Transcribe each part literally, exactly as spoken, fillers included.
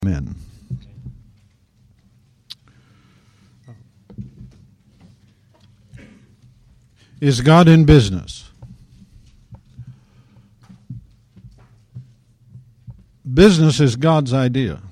Amen. Is God in business? Business is God's idea.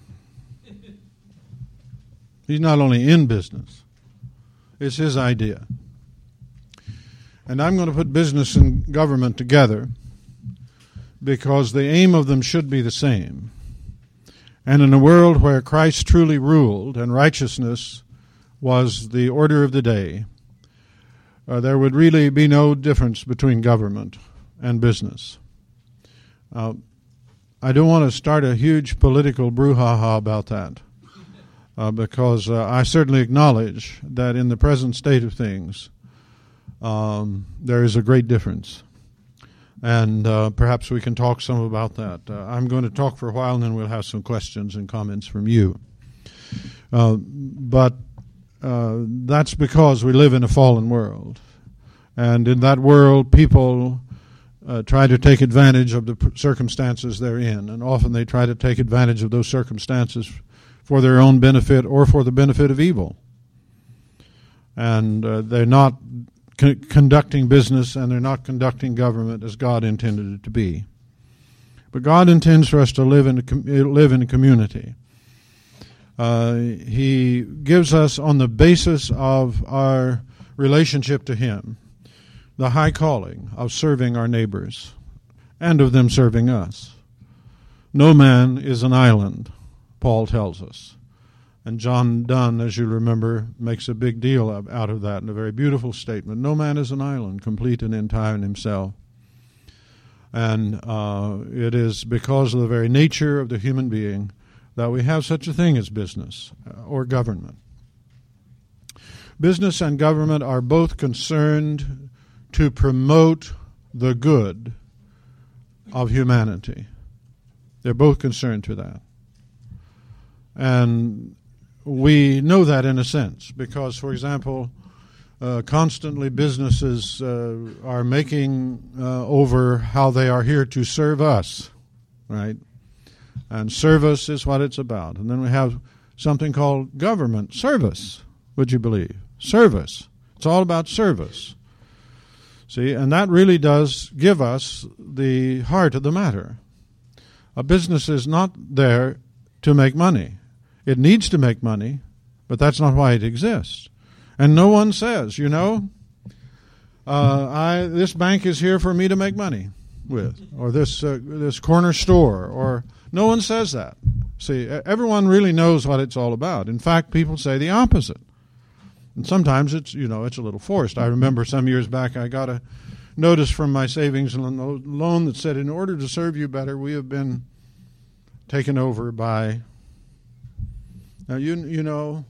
He's not only in business, it's His idea. And I'm going to put business and government together because the aim of them should be the same. And in a world where Christ truly ruled and righteousness was the order of the day, uh, there would really be no difference between government and business. Uh, I don't want to start a huge political brouhaha about that, uh, because uh, I certainly acknowledge that in the present state of things, um, there is a great difference. And uh, perhaps we can talk some about that. Uh, I'm going to talk for a while, and then we'll have some questions and comments from you. Uh, but uh, that's because we live in a fallen world. And in that world, people uh, try to take advantage of the circumstances they're in. And often they try to take advantage of those circumstances for their own benefit or for the benefit of evil. And uh, they're not conducting business, and they're not conducting government as God intended it to be. But God intends for us to live in a, com- live in a community. Uh, he gives us, on the basis of our relationship to Him, the high calling of serving our neighbors and of them serving us. No man is an island, Paul tells us. And John Donne, as you remember, makes a big deal out of that in a very beautiful statement. No man is an island, complete and entire in himself. And uh, it is because of the very nature of the human being that we have such a thing as business or government. Business and government are both concerned to promote the good of humanity. They're both concerned to that. And we know that in a sense because, for example, uh, constantly businesses uh, are making uh, over how they are here to serve us, right? And service is what it's about. And then we have something called government service, would you believe? Service. It's all about service. See, and that really does give us the heart of the matter. A business is not there to make money. It needs to make money, but that's not why it exists. And no one says, you know, uh, I this bank is here for me to make money with, or this uh, this corner store, or no one says that. See, everyone really knows what it's all about. In fact, people say the opposite. And sometimes it's, you know, it's a little forced. I remember some years back I got a notice from my savings and loan that said, in order to serve you better, we have been taken over by... Now, you you know,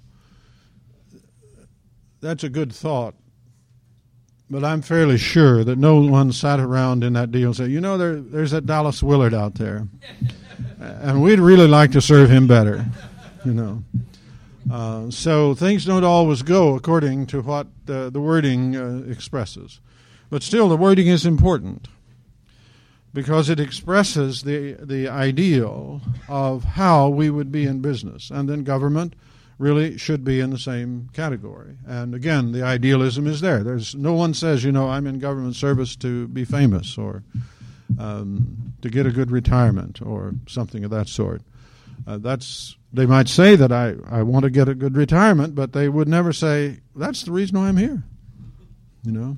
that's a good thought, but I'm fairly sure that no one sat around in that deal and said, you know, there there's that Dallas Willard out there, and we'd really like to serve him better, you know. Uh, so things don't always go according to what uh, the wording uh, expresses. But still, the wording is important because it expresses the the ideal of how we would be in business. And then government really should be in the same category. And again, the idealism is there. There's no one says, you know, I'm in government service to be famous or um, to get a good retirement or something of that sort. Uh, that's they might say that I, I want to get a good retirement, but they would never say, that's the reason why I'm here. You know?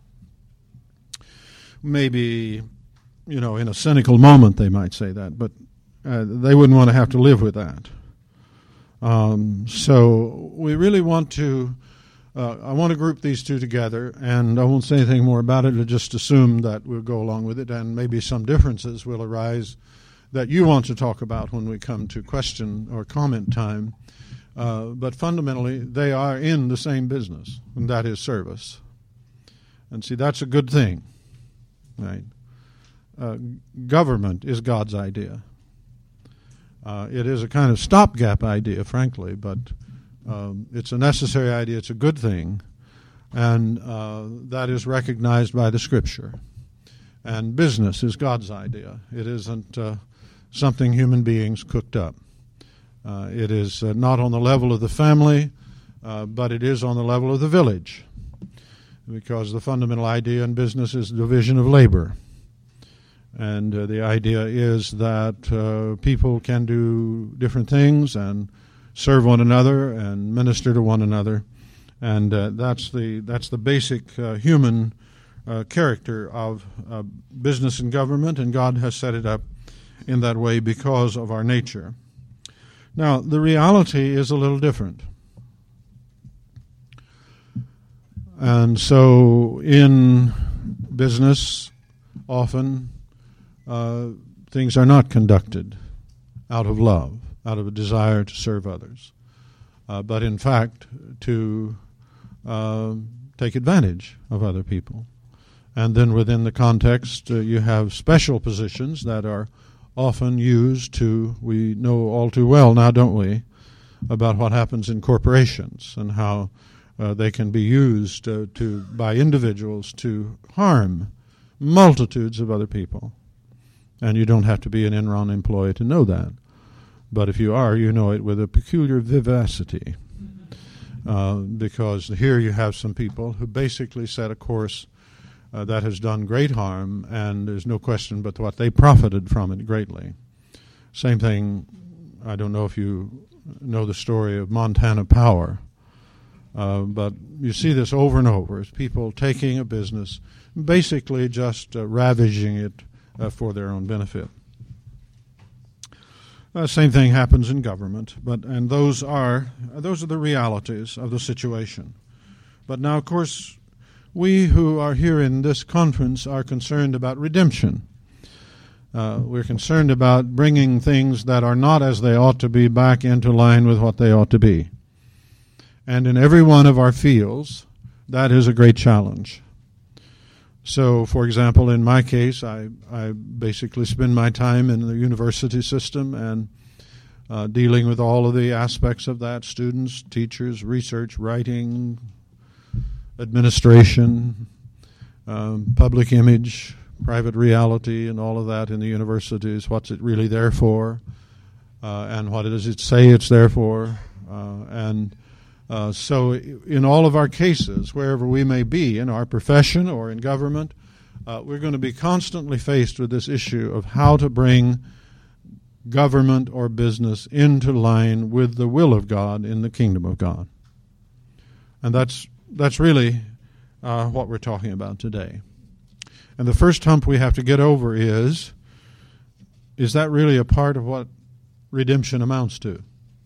Maybe... You know, in a cynical moment, they might say that, but uh, they wouldn't want to have to live with that. Um, so we really want to, uh, I want to group these two together, and I won't say anything more about it, I'll just assume that we'll go along with it, and maybe some differences will arise that you want to talk about when we come to question or comment time. Uh, but fundamentally, they are in the same business, and that is service. And see, that's a good thing, right? Uh, government is God's idea. Uh, it is a kind of stopgap idea, frankly, but um, it's a necessary idea. It's a good thing, and uh, that is recognized by the Scripture. And business is God's idea. It isn't uh, something human beings cooked up. Uh, it is uh, not on the level of the family, uh, but it is on the level of the village, because the fundamental idea in business is division of labor. And uh, the idea is that uh, people can do different things and serve one another and minister to one another, and uh, that's the that's the basic uh, human uh, character of uh, business and government, and God has set it up in that way because of our nature. Now, the reality is a little different. And so in business, often uh, things are not conducted out of love, out of a desire to serve others, uh, but in fact to uh, take advantage of other people. And then within the context, uh, you have special positions that are often used to, we know all too well now, don't we, about what happens in corporations and how uh, they can be used uh, to by individuals to harm multitudes of other people. And you don't have to be an Enron employee to know that. But if you are, you know it with a peculiar vivacity. Uh, because here you have some people who basically set a course uh, that has done great harm, and there's no question but what they profited from it greatly. Same thing, I don't know if you know the story of Montana Power, uh, but you see this over and over as people taking a business, basically just uh, ravaging it uh, for their own benefit. Uh, same thing happens in government, but and those are those are the realities of the situation. But now, of course, we who are here in this conference are concerned about redemption. Uh, we're concerned about bringing things that are not as they ought to be back into line with what they ought to be. And in every one of our fields, that is a great challenge. So, for example, in my case, I, I basically spend my time in the university system and uh, dealing with all of the aspects of that, students, teachers, research, writing, administration, um, public image, private reality, and all of that in the universities. What's it really there for? Uh, and what does it say it's there for? Uh, and Uh, so in all of our cases, wherever we may be in our profession or in government, uh, we're going to be constantly faced with this issue of how to bring government or business into line with the will of God in the kingdom of God. And that's that's really uh, what we're talking about today. And the first hump we have to get over is, is that really a part of what redemption amounts to?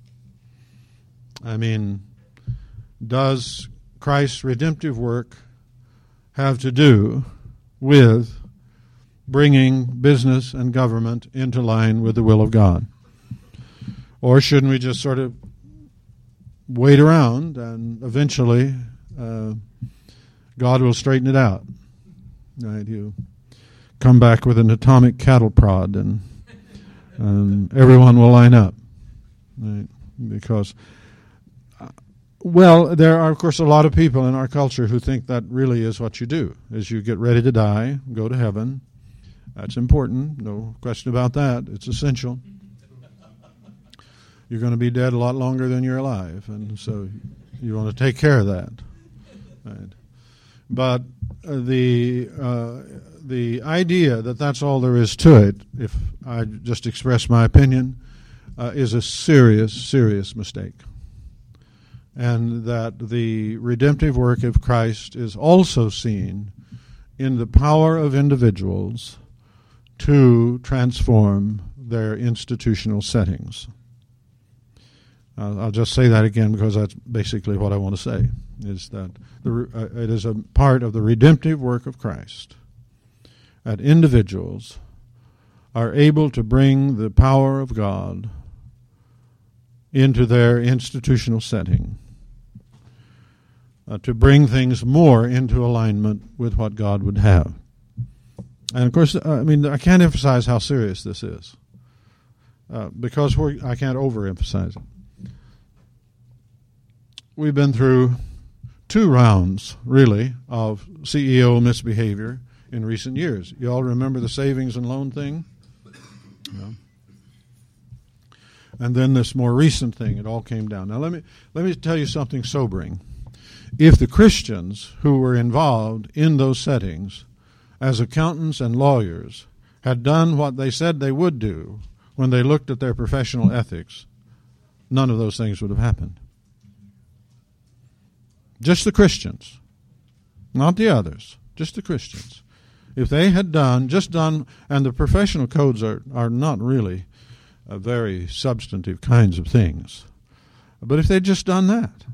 I mean, does Christ's redemptive work have to do with bringing business and government into line with the will of God? Or shouldn't we just sort of wait around and eventually uh, God will straighten it out? Right? You come back with an atomic cattle prod and um, everyone will line up. Right? Because Well, there are, of course, a lot of people in our culture who think that really is what you do, is you get ready to die, go to heaven. That's important, no question about that. It's essential. You're going to be dead a lot longer than you're alive, and so you want to take care of that. Right. But uh, the uh, the idea that that's all there is to it, if I just express my opinion, uh, is a serious, serious mistake. And that the redemptive work of Christ is also seen in the power of individuals to transform their institutional settings. Uh, I'll just say that again because that's basically what I want to say, is that the, uh, it is a part of the redemptive work of Christ that individuals are able to bring the power of God into their institutional setting, uh, to bring things more into alignment with what God would have. And of course, I mean, I can't emphasize how serious this is, uh, because we're, I can't overemphasize it. We've been through two rounds, really, of C E O misbehavior in recent years. You all remember the savings and loan thing? Yeah. And then this more recent thing, it all came down. Now let me let me tell you something sobering. If the Christians who were involved in those settings as accountants and lawyers had done what they said they would do when they looked at their professional ethics, none of those things would have happened. Just the Christians, not the others, just the Christians. If they had done, just done, and the professional codes are, are not really uh, very substantive kinds of things, but if they'd just done that,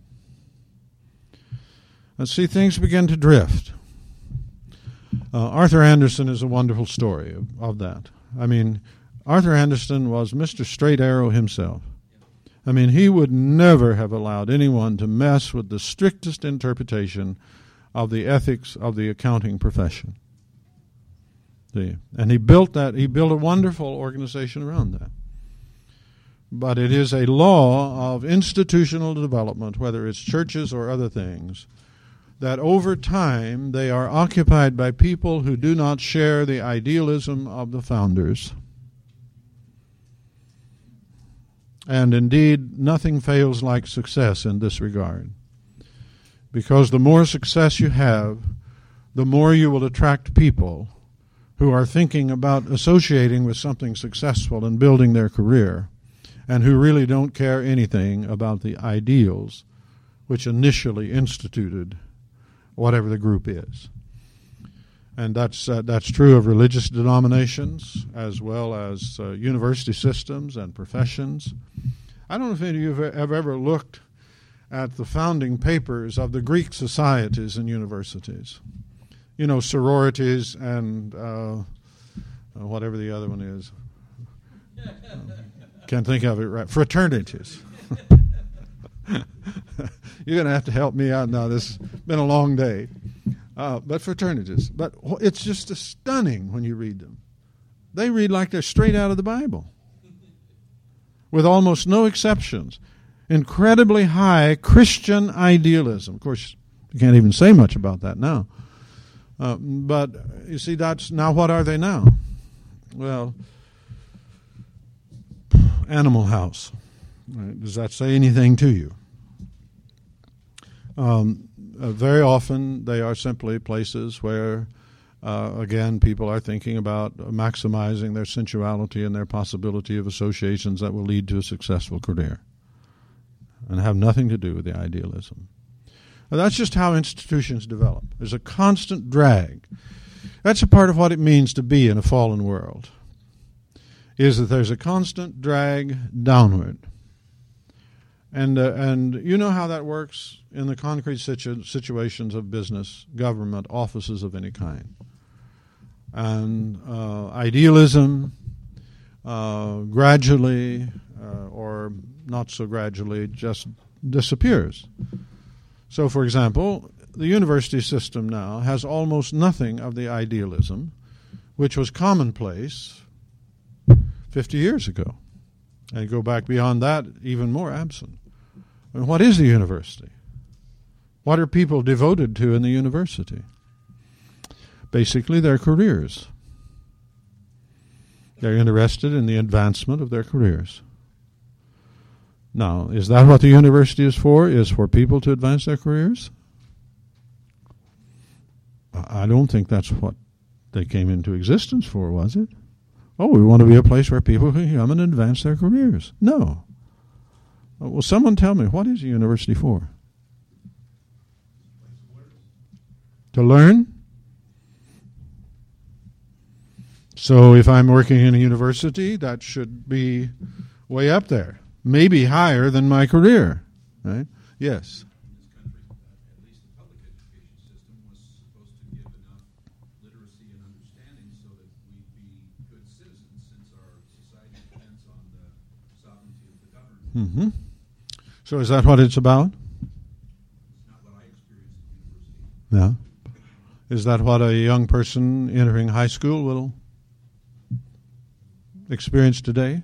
and see, things begin to drift. Uh, Arthur Anderson is a wonderful story of, of that. I mean, Arthur Anderson was Mister Straight Arrow himself. I mean, he would never have allowed anyone to mess with the strictest interpretation of the ethics of the accounting profession. See? And he built that, he built a wonderful organization around that. But it is a law of institutional development, whether it's churches or other things, that over time they are occupied by people who do not share the idealism of the founders. And indeed, nothing fails like success in this regard. Because the more success you have, the more you will attract people who are thinking about associating with something successful and building their career, and who really don't care anything about the ideals which initially instituted whatever the group is. And that's uh, that's true of religious denominations as well as uh, university systems and professions. I don't know if any of you have ever looked at the founding papers of the Greek societies and universities. You know, sororities and uh, whatever the other one is. Um, can't think of it right. Fraternities. You're going to have to help me out now. This has been a long day. Uh, but fraternities. But it's just stunning when you read them. They read like they're straight out of the Bible, with almost no exceptions. Incredibly high Christian idealism. Of course, you can't even say much about that now. Uh, but you see, that's now what are they now? Well, Animal House. Right? Does that say anything to you? Um, uh, very often they are simply places where, uh, again, people are thinking about maximizing their sensuality and their possibility of associations that will lead to a successful career and have nothing to do with the idealism. Now, that's just how institutions develop. There's a constant drag. That's a part of what it means to be in a fallen world, is that there's a constant drag downward. And uh, and you know how that works in the concrete situ- situations of business, government, offices of any kind. And uh, idealism uh, gradually, uh, or not so gradually, just disappears. So, for example, the university system now has almost nothing of the idealism which was commonplace fifty years ago. And go back beyond that, even more absent. And what is the university? What are people devoted to in the university? Basically, their careers. They're interested in the advancement of their careers. Now, is that what the university is for? Is for people to advance their careers? I don't think that's what they came into existence for, was it? Oh, we want to be a place where people can come and advance their careers. No. Well, someone tell me, what is a university for? To learn? So if I'm working in a university, that should be way up there. Maybe higher than my career. Right? Yes. Mm-hmm. So is that what it's about? Not what I experienced at university. Yeah. Is that what a young person entering high school will experience today?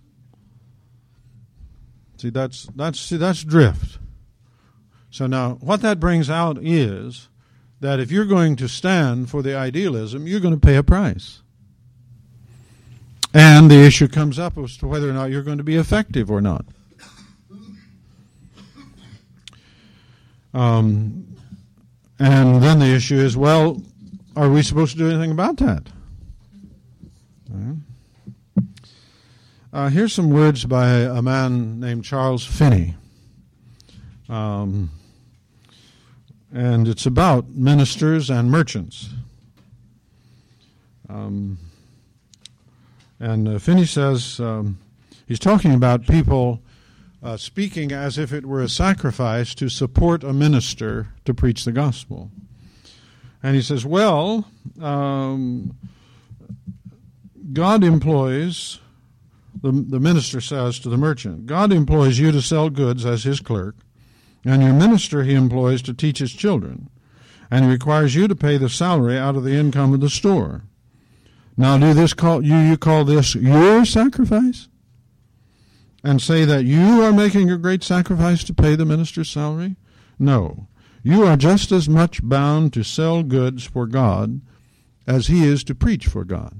See, that's that's see that's drift. So now what that brings out is that if you're going to stand for the idealism, you're going to pay a price. And the issue comes up as to whether or not you're going to be effective or not. Um, and then the issue is, well, are we supposed to do anything about that? Uh, here's some words by a man named Charles Finney. Um, and it's about ministers and merchants. Um, and uh, Finney says, um, he's talking about people uh, speaking as if it were a sacrifice to support a minister to preach the gospel. And he says, well, um, God employs, the, the minister says to the merchant, God employs you to sell goods as his clerk, and your minister he employs to teach his children, and he requires you to pay the salary out of the income of the store. Now do this call you you call this your sacrifice? And say that you are making a great sacrifice to pay the minister's salary? No. You are just as much bound to sell goods for God as he is to preach for God.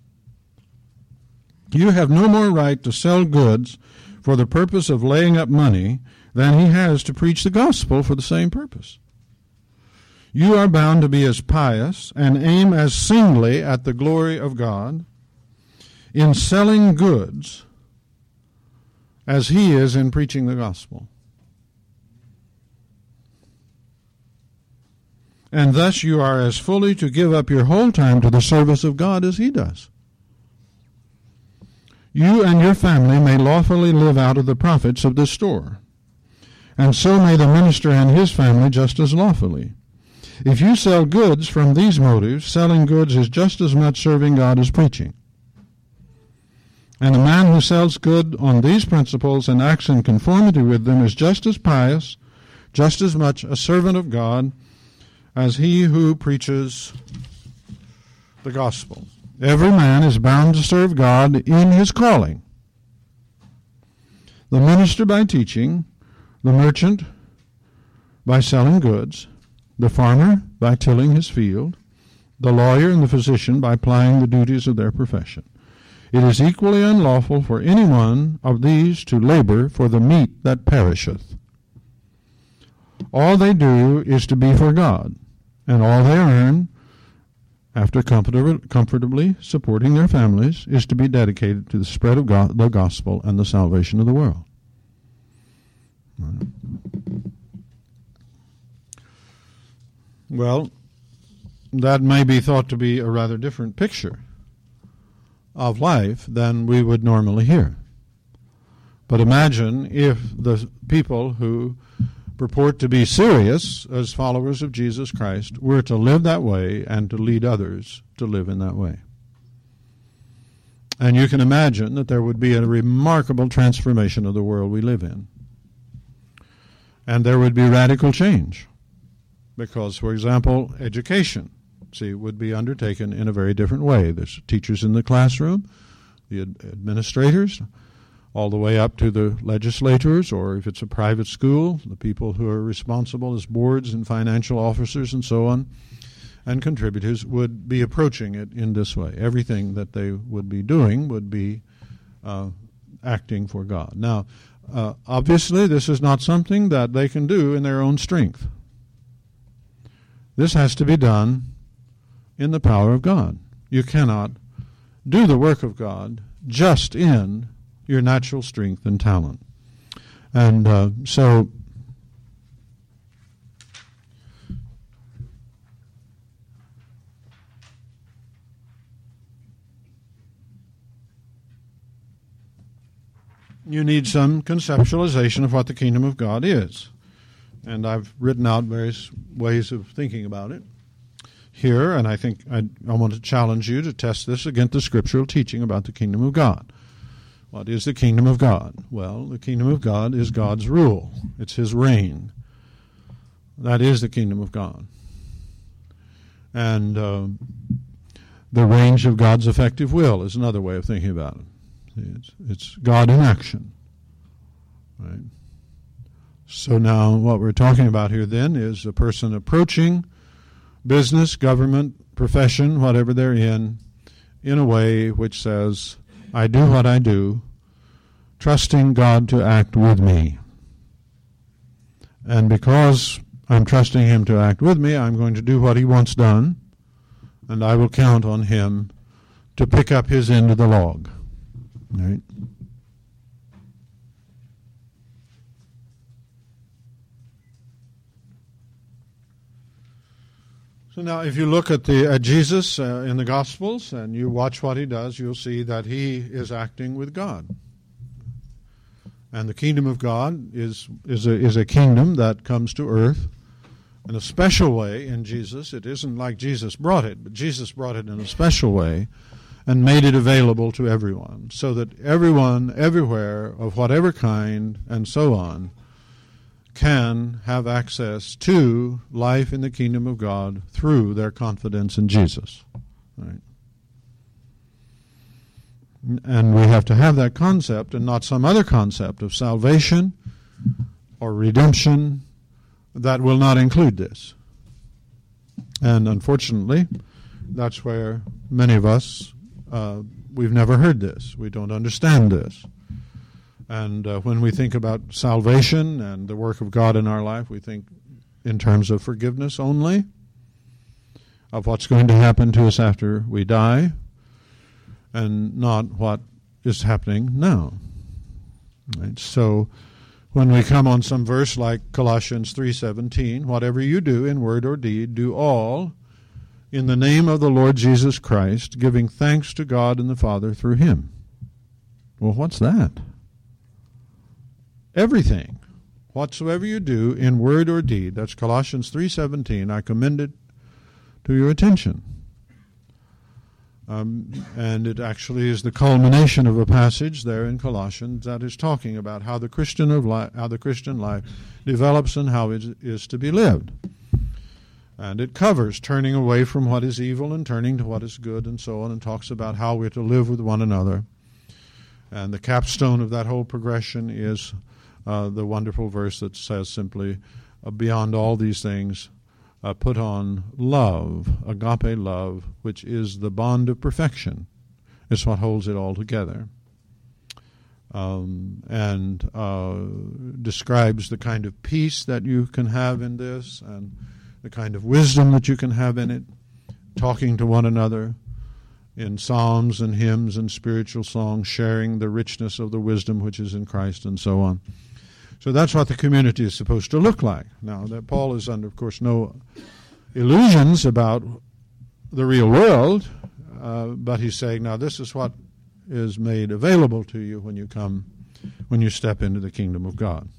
You have no more right to sell goods for the purpose of laying up money than he has to preach the gospel for the same purpose. You are bound to be as pious and aim as singly at the glory of God in selling goods as he is in preaching the gospel. And thus you are as fully to give up your whole time to the service of God as he does. You and your family may lawfully live out of the profits of this store, and so may the minister and his family just as lawfully. If you sell goods from these motives, selling goods is just as much serving God as preaching. And a man who sells good on these principles and acts in conformity with them is just as pious, just as much a servant of God as he who preaches the gospel. Every man is bound to serve God in his calling. The minister by teaching, the merchant by selling goods, the farmer by tilling his field, the lawyer and the physician by plying the duties of their profession. It is equally unlawful for any one of these to labor for the meat that perisheth. All they do is to be for God, and all they earn, after comfort- comfortably supporting their families, is to be dedicated to the spread of God, the gospel and the salvation of the world. Well, that may be thought to be a rather different picture of life than we would normally hear. But imagine if the people who purport to be serious as followers of Jesus Christ were to live that way and to lead others to live in that way. And you can imagine that there would be a remarkable transformation of the world we live in. And there would be radical change. Because, for example, education, see, would be undertaken in a very different way. There's teachers in the classroom, the ad- administrators, all the way up to the legislators, or if it's a private school, the people who are responsible as boards and financial officers and so on, and contributors would be approaching it in this way. Everything that they would be doing would be uh, acting for God. Now, uh, obviously, this is not something that they can do in their own strength. This has to be done in the power of God. You cannot do the work of God just in your natural strength and talent. And uh, so you need some conceptualization of what the kingdom of God is. And I've written out various ways of thinking about it here, and I think I, I want to challenge you to test this against the scriptural teaching about the kingdom of God. What is the kingdom of God? Well, the kingdom of God is God's rule. It's his reign. That is the kingdom of God. And uh, the range of God's effective will is another way of thinking about it. See, it's, it's God in action. Right? So now what we're talking about here then is a person approaching business, government, profession, whatever they're in, in a way which says, I do what I do, trusting God to act with me. And because I'm trusting Him to act with me, I'm going to do what He wants done, and I will count on Him to pick up His end of the log. Right? So now if you look at the at Jesus uh, in the Gospels and you watch what He does, you'll see that He is acting with God. And the kingdom of God is is a, is a kingdom that comes to earth in a special way in Jesus. It isn't like Jesus brought it, but Jesus brought it in a special way and made it available to everyone, so that everyone, everywhere, of whatever kind, and so on, can have access to life in the kingdom of God through their confidence in Jesus. Right? And we have to have that concept and not some other concept of salvation or redemption that will not include this. And unfortunately, that's where many of us, uh, we've never heard this. We don't understand this. And uh, when we think about salvation and the work of God in our life, we think in terms of forgiveness only, of what's going to happen to us after we die, and not what is happening now. Right? So when we come on some verse like Colossians three seventeen, whatever you do in word or deed, do all in the name of the Lord Jesus Christ, giving thanks to God and the Father through Him. Well, what's that? Everything, whatsoever you do in word or deed, that's Colossians three seventeen, I commend it to your attention. Um, and it actually is the culmination of a passage there in Colossians that is talking about how the Christian of li- how the Christian life develops and how it is to be lived. And it covers turning away from what is evil and turning to what is good and so on, and talks about how we're to live with one another. And the capstone of that whole progression is uh, the wonderful verse that says simply, uh, beyond all these things, Uh, put on love, agape love, which is the bond of perfection. It's what holds it all together. Um, and uh, describes the kind of peace that you can have in this and the kind of wisdom that you can have in it, talking to one another in psalms and hymns and spiritual songs, sharing the richness of the wisdom which is in Christ and so on. So that's what the community is supposed to look like. Now, that Paul is under, of course, no illusions about the real world, uh, but he's saying, now this is what is made available to you when you come, when you step into the kingdom of God.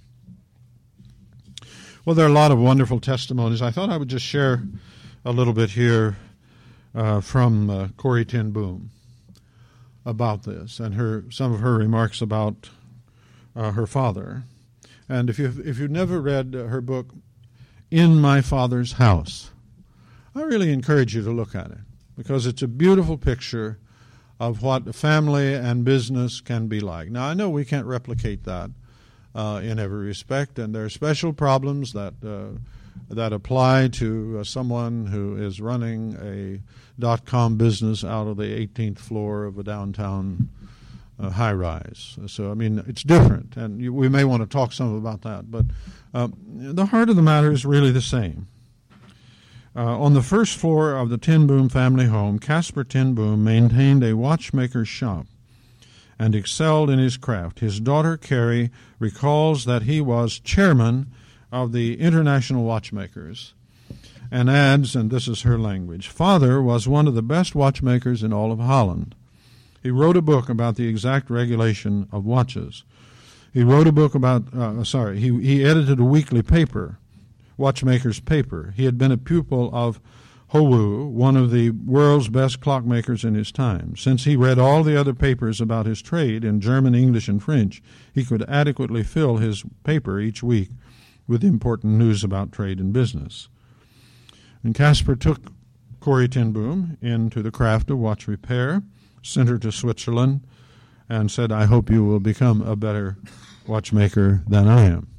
Well, there are a lot of wonderful testimonies. I thought I would just share a little bit here uh, from uh, Corrie ten Boom about this and her some of her remarks about uh, her father. And if you've, if you've never read her book, In My Father's House, I really encourage you to look at it, because it's a beautiful picture of what family and business can be like. Now, I know we can't replicate that uh, in every respect, and there are special problems that uh, that apply to uh, someone who is running a dot-com business out of the eighteenth floor of a downtown Uh, high-rise. So, I mean, it's different, and you, we may want to talk some about that, but um, the heart of the matter is really the same. Uh, on the first floor of the ten Boom family home, Caspar ten Boom maintained a watchmaker's shop and excelled in his craft. His daughter, Carrie, recalls that he was chairman of the International Watchmakers and adds, and this is her language, "Father was one of the best watchmakers in all of Holland. He wrote a book about the exact regulation of watches. He wrote a book about, uh, sorry, he, he edited a weekly paper, Watchmaker's Paper. He had been a pupil of Howu, one of the world's best clockmakers in his time. Since he read all the other papers about his trade in German, English, and French, he could adequately fill his paper each week with important news about trade and business." And Caspar took Corrie ten Boom into the craft of watch repair, sent her to Switzerland, and said, "I hope you will become a better watchmaker than I am."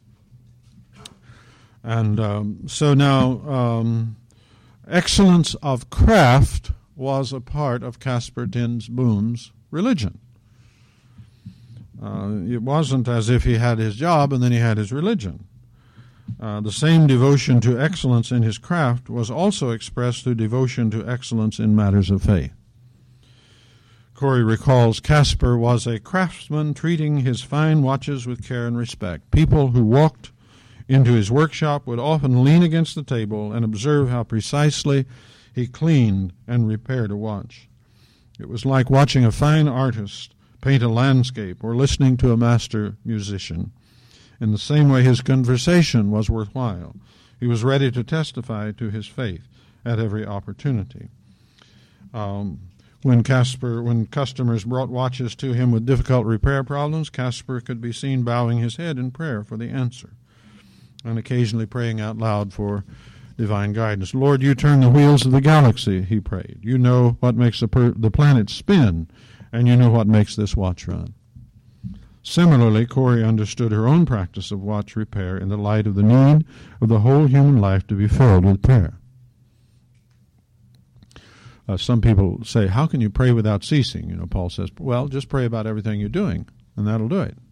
And um, so now um, excellence of craft was a part of Caspar ten Boom's religion. Uh, it wasn't as if he had his job and then he had his religion. Uh, the same devotion to excellence in his craft was also expressed through devotion to excellence in matters of faith. Corey recalls Caspar was a craftsman treating his fine watches with care and respect. People who walked into his workshop would often lean against the table and observe how precisely he cleaned and repaired a watch. It was like watching a fine artist paint a landscape or listening to a master musician. In the same way, his conversation was worthwhile. He was ready to testify to his faith at every opportunity. Um, when Caspar, when customers brought watches to him with difficult repair problems, Caspar could be seen bowing his head in prayer for the answer, and occasionally praying out loud for divine guidance. Lord, you turn the wheels of the galaxy, he prayed. You know what makes the, per- the planet spin, and you know what makes this watch run. Similarly, Corey understood her own practice of watch repair in the light of the need of the whole human life to be filled with prayer. Uh, some people say, how can you pray without ceasing? You know, Paul says, well, just pray about everything you're doing, and that'll do it.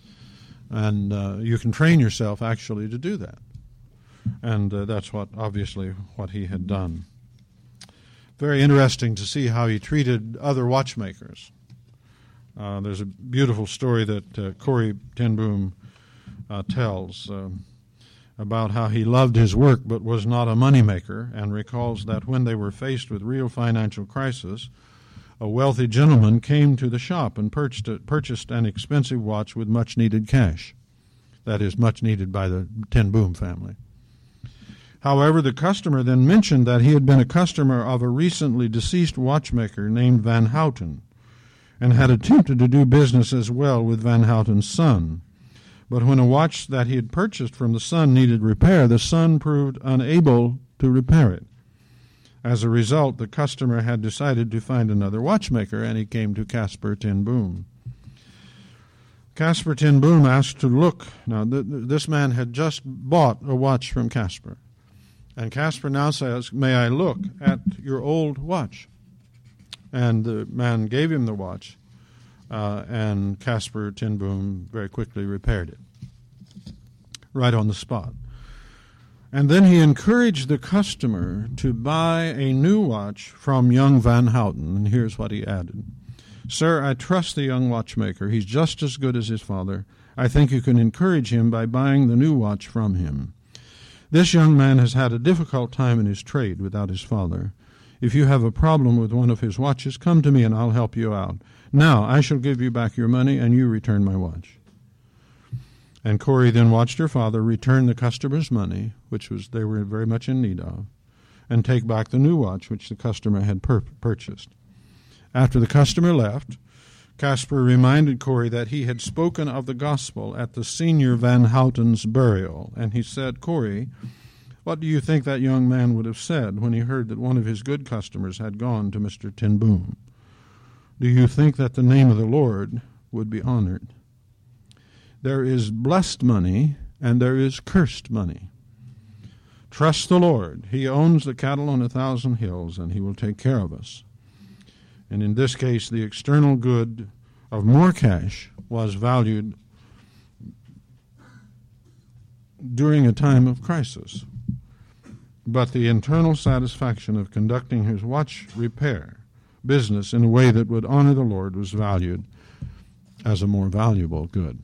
And uh, you can train yourself actually to do that. And uh, that's what, obviously, what he had done. Very interesting to see how he treated other watchmakers. Uh, there's a beautiful story that uh, Corey ten Boom uh, tells um, about how he loved his work but was not a moneymaker, and recalls that when they were faced with real financial crisis, a wealthy gentleman came to the shop and purchased, purchased an expensive watch with much-needed cash. That is, much needed by the ten Boom family. However, the customer then mentioned that he had been a customer of a recently deceased watchmaker named Van Houten, and had attempted to do business as well with Van Houten's son. But when a watch that he had purchased from the son needed repair, the son proved unable to repair it. As a result, the customer had decided to find another watchmaker, and he came to Caspar ten Boom. Caspar ten Boom asked to look. Now, th- this man had just bought a watch from Caspar. And Caspar now says, may I look at your old watch? And the man gave him the watch, uh, and Caspar ten Boom very quickly repaired it, right on the spot. And then he encouraged the customer to buy a new watch from young Van Houten, and here's what he added. Sir, I trust the young watchmaker. He's just as good as his father. I think you can encourage him by buying the new watch from him. This young man has had a difficult time in his trade without his father. If you have a problem with one of his watches, come to me and I'll help you out. Now I shall give you back your money and you return my watch. And Corey then watched her father return the customer's money, which was they were very much in need of, and take back the new watch which the customer had pur- purchased. After the customer left, Caspar reminded Corey that he had spoken of the gospel at the senior Van Houten's burial, and he said, Corey, what do you think that young man would have said when he heard that one of his good customers had gone to Mister ten Boom? Do you think that the name of the Lord would be honored? There is blessed money and there is cursed money. Trust the Lord. He owns the cattle on a thousand hills, and he will take care of us. And in this case, the external good of more cash was valued during a time of crisis. But the internal satisfaction of conducting his watch repair business in a way that would honor the Lord was valued as a more valuable good.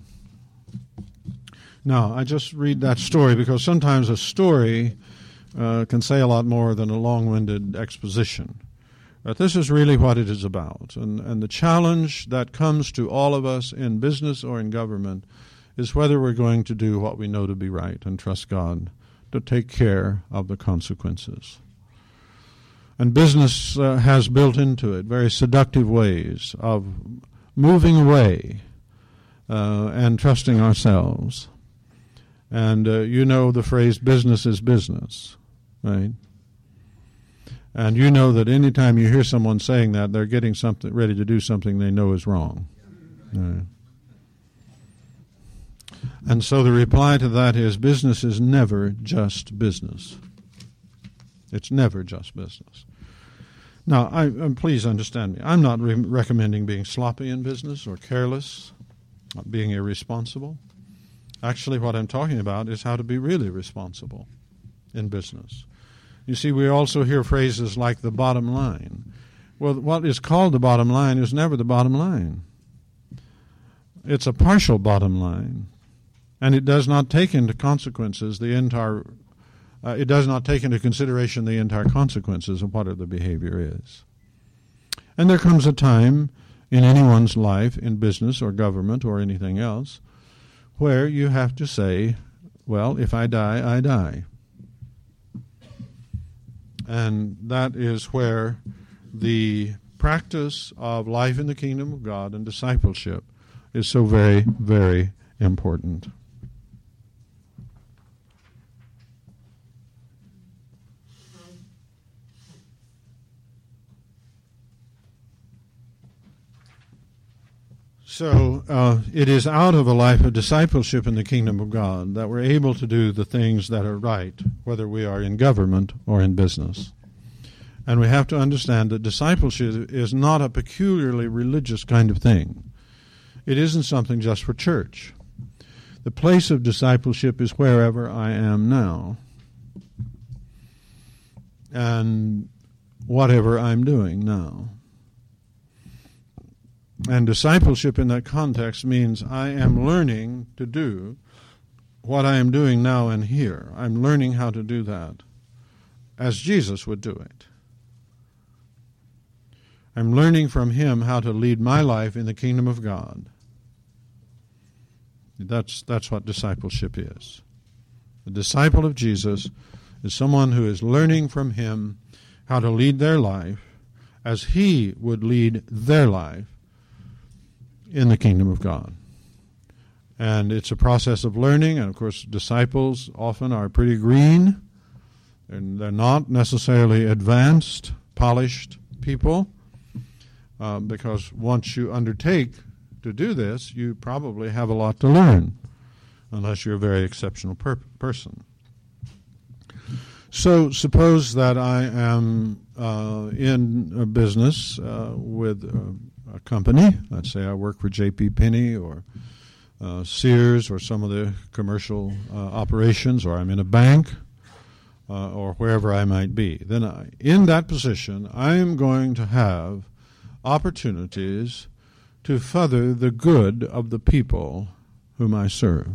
Now, I just read that story because sometimes a story uh, can say a lot more than a long-winded exposition. But this is really what it is about. And, and the challenge that comes to all of us in business or in government is whether we're going to do what we know to be right and trust God to take care of the consequences. And business uh, has built into it very seductive ways of moving away uh, and trusting ourselves. And uh, you know the phrase, business is business, right? And you know that any time you hear someone saying that, they're getting something ready to do something they know is wrong. Right. And so the reply to that is, business is never just business. It's never just business. Now, I, um, please understand me. I'm not re- recommending being sloppy in business or careless. Not being irresponsible. Actually, what I'm talking about is how to be really responsible in business. You see, we also hear phrases like the bottom line. Well, what is called the bottom line is never the bottom line. It's a partial bottom line, and it does not take into consequences the entire. Uh, it does not take into consideration the entire consequences of whatever the behavior is. And there comes a time in anyone's life, in business or government or anything else, where you have to say, well, if I die, I die. And that is where the practice of life in the kingdom of God and discipleship is so very, very important. So uh, it is out of a life of discipleship in the kingdom of God that we're able to do the things that are right, whether we are in government or in business. And we have to understand that discipleship is not a peculiarly religious kind of thing. It isn't something just for church. The place of discipleship is wherever I am now and whatever I'm doing now. And discipleship in that context means I am learning to do what I am doing now and here. I'm learning how to do that as Jesus would do it. I'm learning from him how to lead my life in the kingdom of God. That's, that's what discipleship is. The disciple of Jesus is someone who is learning from him how to lead their life as he would lead their life in the kingdom of God. And it's a process of learning, and of course disciples often are pretty green, and they're not necessarily advanced, polished people, uh, because once you undertake to do this, you probably have a lot to learn, unless you're a very exceptional per- person. So suppose that I am uh, in a business uh, with uh, a company. Let's say I work for J P Penney or uh, Sears or some of the commercial uh, operations, or I'm in a bank uh, or wherever I might be. Then I, in that position, I am going to have opportunities to further the good of the people whom I serve.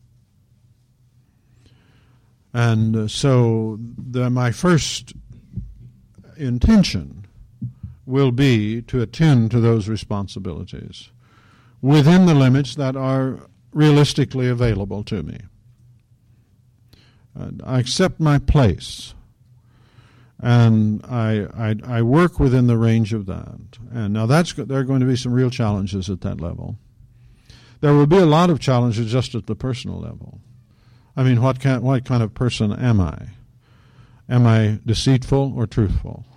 And uh, so the, my first intention will be to attend to those responsibilities within the limits that are realistically available to me. And I accept my place, and I, I I work within the range of that. And now that's there are going to be some real challenges at that level. There will be a lot of challenges just at the personal level. I mean, what kind what kind of person am I? Am I deceitful or truthful?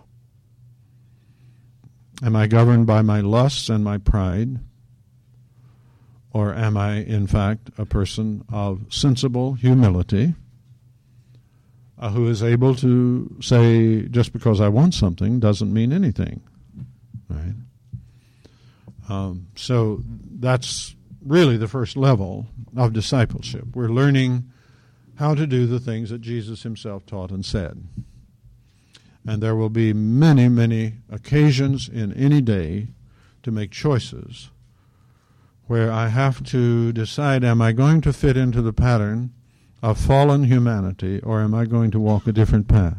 Am I governed by my lusts and my pride? Or am I, in fact, a person of sensible humility uh, who is able to say, just because I want something doesn't mean anything, right? Um, so that's really the first level of discipleship. We're learning how to do the things that Jesus himself taught and said. And there will be many, many occasions in any day to make choices where I have to decide, am I going to fit into the pattern of fallen humanity, or am I going to walk a different path?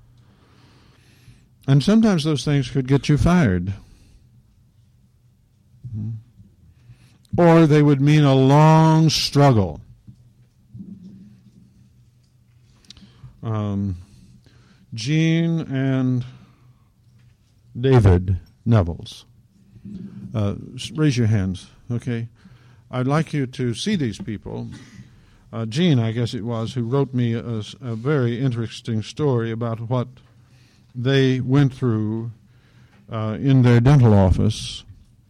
And sometimes those things could get you fired. Or they would mean a long struggle. Um... Jean and David Nevels. Uh, raise your hands, okay? I'd like you to see these people. Uh, Jean, I guess it was, who wrote me a, a very interesting story about what they went through uh, in their dental office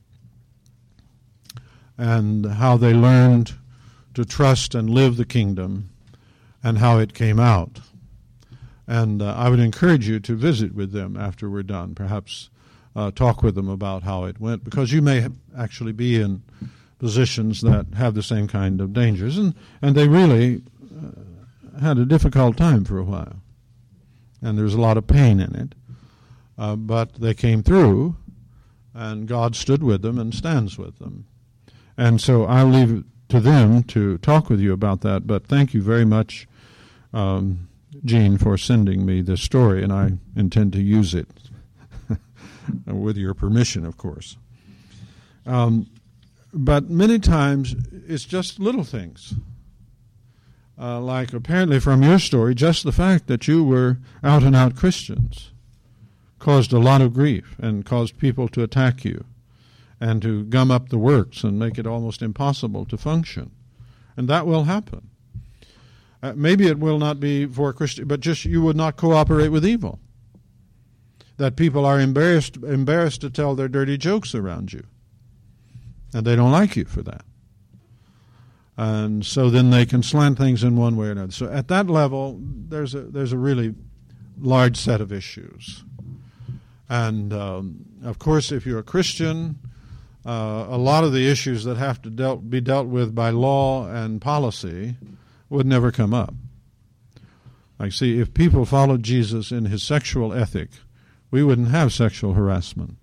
and how they learned to trust and live the kingdom and how it came out. And uh, I would encourage you to visit with them after we're done, perhaps uh, talk with them about how it went, because you may actually be in positions that have the same kind of dangers. And, and they really uh, had a difficult time for a while. And there was a lot of pain in it. Uh, but they came through, and God stood with them and stands with them. And so I'll leave it to them to talk with you about that. But thank you very much, um, Gene, for sending me this story, and I intend to use it with your permission, of course. Um, but many times it's just little things. Uh, like apparently from your story, just the fact that you were out-and-out Christians caused a lot of grief and caused people to attack you and to gum up the works and make it almost impossible to function. And that will happen. Uh, maybe it will not be for Christian, but just you would not cooperate with evil. That people are embarrassed embarrassed to tell their dirty jokes around you. And they don't like you for that. And so then they can slant things in one way or another. So at that level, there's a there's a really large set of issues. And um, of course, if you're a Christian, uh, a lot of the issues that have to dealt, be dealt with by law and policy would never come up. Like, see, if people followed Jesus in his sexual ethic, we wouldn't have sexual harassment.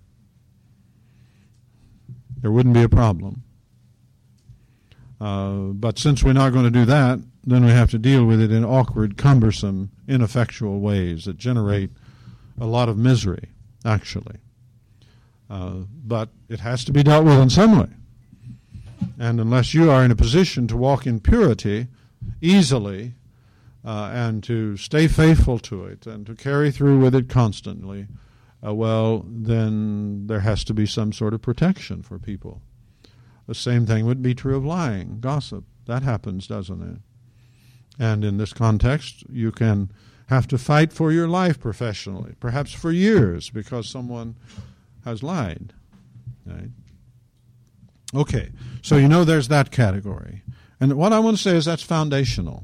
There wouldn't be a problem. Uh, but since we're not going to do that, then we have to deal with it in awkward, cumbersome, ineffectual ways that generate a lot of misery, actually. Uh, but it has to be dealt with in some way. And unless you are in a position to walk in purity easily uh, and to stay faithful to it and to carry through with it constantly, uh, well, then there has to be some sort of protection for people. The same thing would be true of lying, gossip. That happens, doesn't it? And in this context, you can have to fight for your life professionally, perhaps for years, because someone has lied. Right? Okay, so you know there's that category. And what I want to say is that's foundational.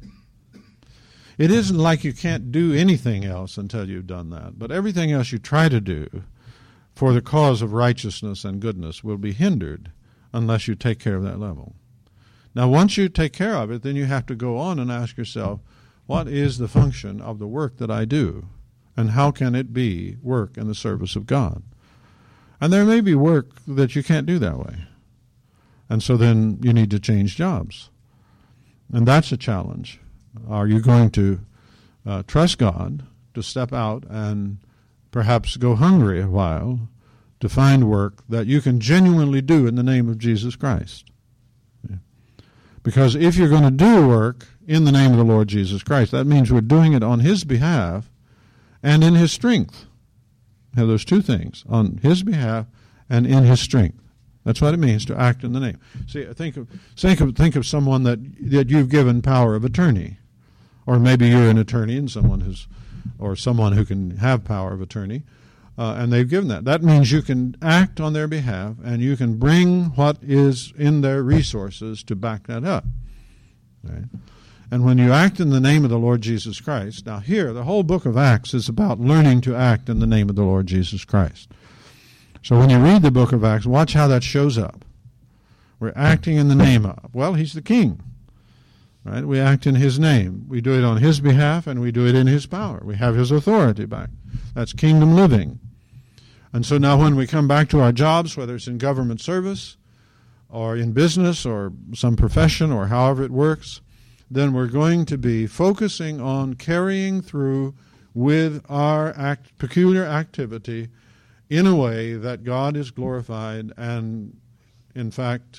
It isn't like you can't do anything else until you've done that, but everything else you try to do for the cause of righteousness and goodness will be hindered unless you take care of that level. Now, once you take care of it, then you have to go on and ask yourself, what is the function of the work that I do, and how can it be work in the service of God? And there may be work that you can't do that way. And so then you need to change jobs. And that's a challenge. Are you going to uh, trust God to step out and perhaps go hungry a while to find work that you can genuinely do in the name of Jesus Christ? Yeah. Because if you're going to do work in the name of the Lord Jesus Christ, that means we're doing it on his behalf and in his strength. Now, those two things, on his behalf and in his strength. That's what it means to act in the name. See, think of think of think of someone that that you've given power of attorney, or maybe you're an attorney and someone who's, or someone who can have power of attorney, uh, and they've given that. That means you can act on their behalf, and you can bring what is in their resources to back that up. Right? And when you act in the name of the Lord Jesus Christ, now here the whole book of Acts is about learning to act in the name of the Lord Jesus Christ. So when you read the book of Acts, watch how that shows up. We're acting in the name of. Well, he's the king. Right? We act in his name. We do it on his behalf, and we do it in his power. We have his authority back. That's kingdom living. And so now when we come back to our jobs, whether it's in government service or in business or some profession or however it works, then we're going to be focusing on carrying through with our act, peculiar activity in a way that God is glorified and, in fact,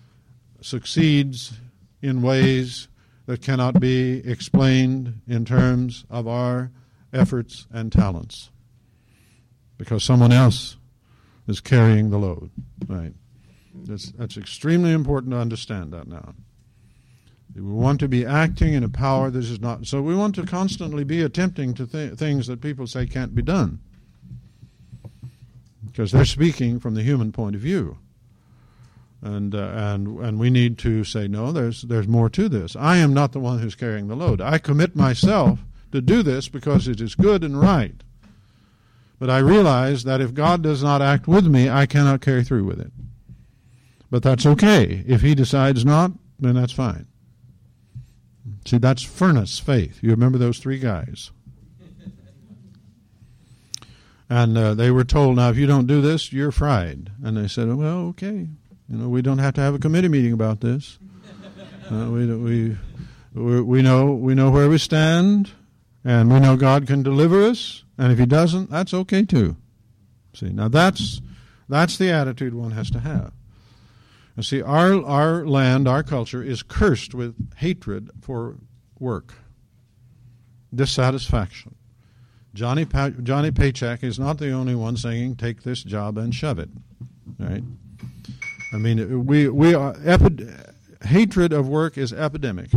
succeeds in ways that cannot be explained in terms of our efforts and talents, because someone else is carrying the load. Right? That's, that's extremely important to understand that now. We want to be acting in a power that is not. So we want to constantly be attempting to th- things that people say can't be done, because they're speaking from the human point of view. And uh, and and we need to say, no, there's there's more to this. I am not the one who's carrying the load. I commit myself to do this because it is good and right. But I realize that if God does not act with me, I cannot carry through with it. But that's okay. If he decides not, then that's fine. See, that's furnace faith. You remember those three guys? And uh, they were told, now, if you don't do this, you're fried. And they said, well, okay. You know, we don't have to have a committee meeting about this. Uh, we, we, we, we know we know where we stand, and we know God can deliver us. And if he doesn't, that's okay too. See, now that's that's the attitude one has to have. And see, our our land, our culture is cursed with hatred for work, dissatisfaction. Johnny pa- Johnny Paycheck is not the only one saying, "Take this job and shove it." Right? I mean, we we are epi- hatred of work is epidemic,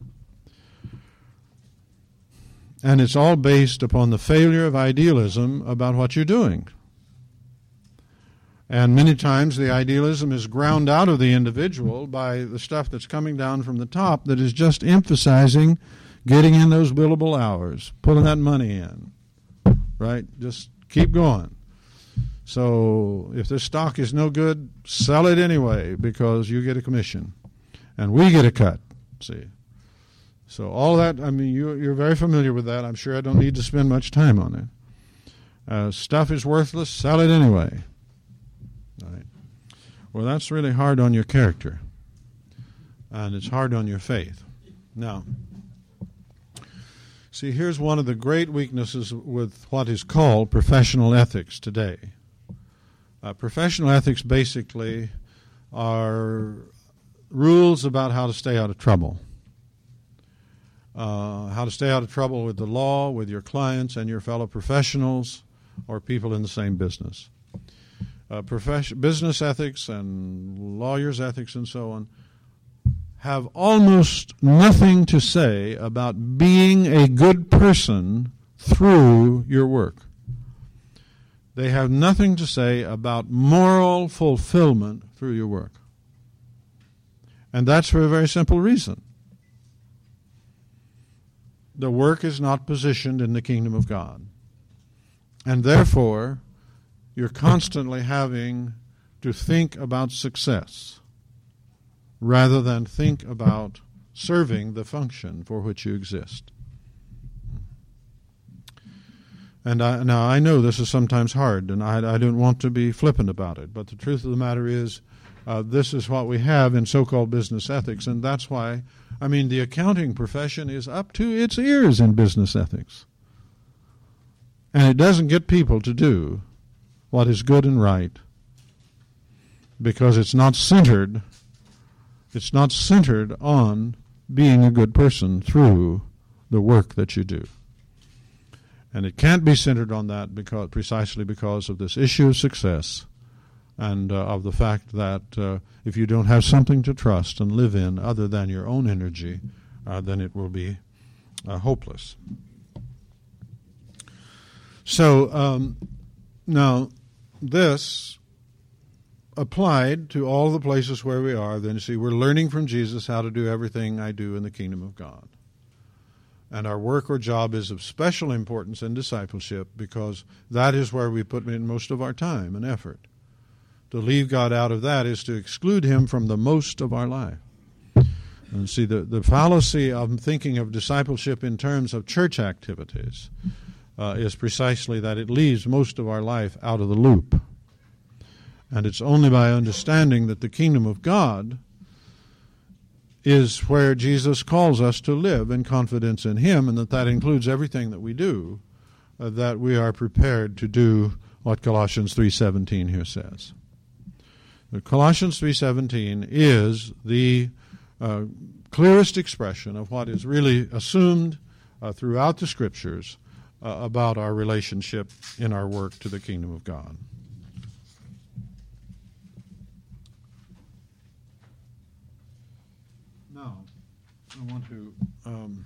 and it's all based upon the failure of idealism about what you're doing. And many times the idealism is ground out of the individual by the stuff that's coming down from the top that is just emphasizing getting in those billable hours, pulling that money in, right? Just keep going. So if this stock is no good, sell it anyway because you get a commission and we get a cut, see. So all that, I mean, you, you're very familiar with that. I'm sure I don't need to spend much time on it. Uh, stuff is worthless, sell it anyway. Right. Well, that's really hard on your character, and it's hard on your faith. Now, see, here's one of the great weaknesses with what is called professional ethics today. Uh, professional ethics basically are rules about how to stay out of trouble, uh, how to stay out of trouble with the law, with your clients and your fellow professionals, or people in the same business. Uh, profession, business ethics and lawyers' ethics and so on have almost nothing to say about being a good person through your work. They have nothing to say about moral fulfillment through your work. And that's for a very simple reason. The work is not positioned in the kingdom of God. And therefore, you're constantly having to think about success rather than think about serving the function for which you exist. And I, now I know this is sometimes hard, and I, I don't want to be flippant about it, but the truth of the matter is uh, this is what we have in so-called business ethics, and that's why, I mean, the accounting profession is up to its ears in business ethics. And it doesn't get people to do what is good and right because it's not centered it's not centered on being a good person through the work that you do. And it can't be centered on that because precisely because of this issue of success and uh, of the fact that uh, if you don't have something to trust and live in other than your own energy, uh, then it will be uh, hopeless. So um, now this applied to all the places where we are, then you see we're learning from Jesus how to do everything I do in the kingdom of God. And our work or job is of special importance in discipleship because that is where we put in most of our time and effort. To leave God out of that is to exclude him from the most of our life. And see, the, the fallacy of thinking of discipleship in terms of church activities uh, is precisely that it leaves most of our life out of the loop. And it's only by understanding that the kingdom of God is where Jesus calls us to live in confidence in him, and that that includes everything that we do, uh, that we are prepared to do what Colossians three seventeen here says. The Colossians three seventeen is the uh, clearest expression of what is really assumed uh, throughout the Scriptures uh, about our relationship in our work to the kingdom of God. Now, I want to um,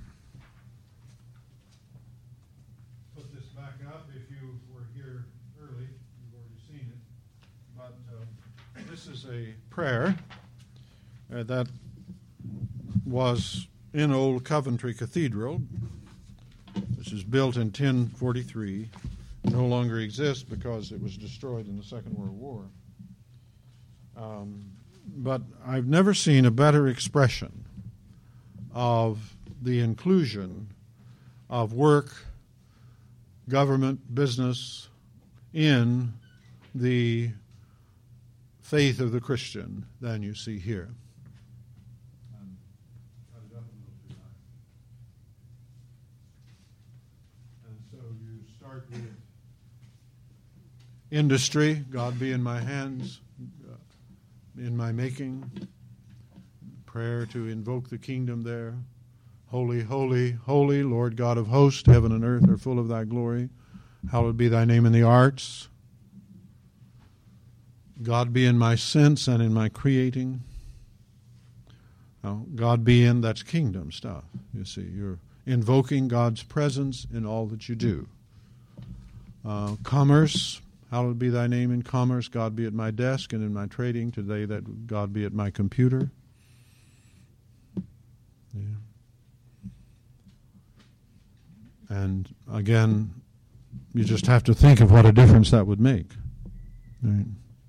put this back up. If you were here early, you've already seen it. But uh, this is a prayer uh, that was in Old Coventry Cathedral. This is built in ten forty-three. No longer exists because it was destroyed in the Second World War. Um, but I've never seen a better expression of the inclusion of work, government, business in the faith of the Christian than you see here. And so you start with industry, God be in my hands, uh, in my making, prayer to invoke the kingdom there. Holy, holy, holy, Lord God of hosts, heaven and earth are full of thy glory. Hallowed be thy name in the arts. God be in my sense and in my creating. Now, God be in, that's kingdom stuff. You see, you're invoking God's presence in all that you do. Uh, commerce, hallowed be thy name in commerce. God be at my desk and in my trading. Today, that God be at my computer. Yeah. And again, you just have to think of what a difference that would make. Right?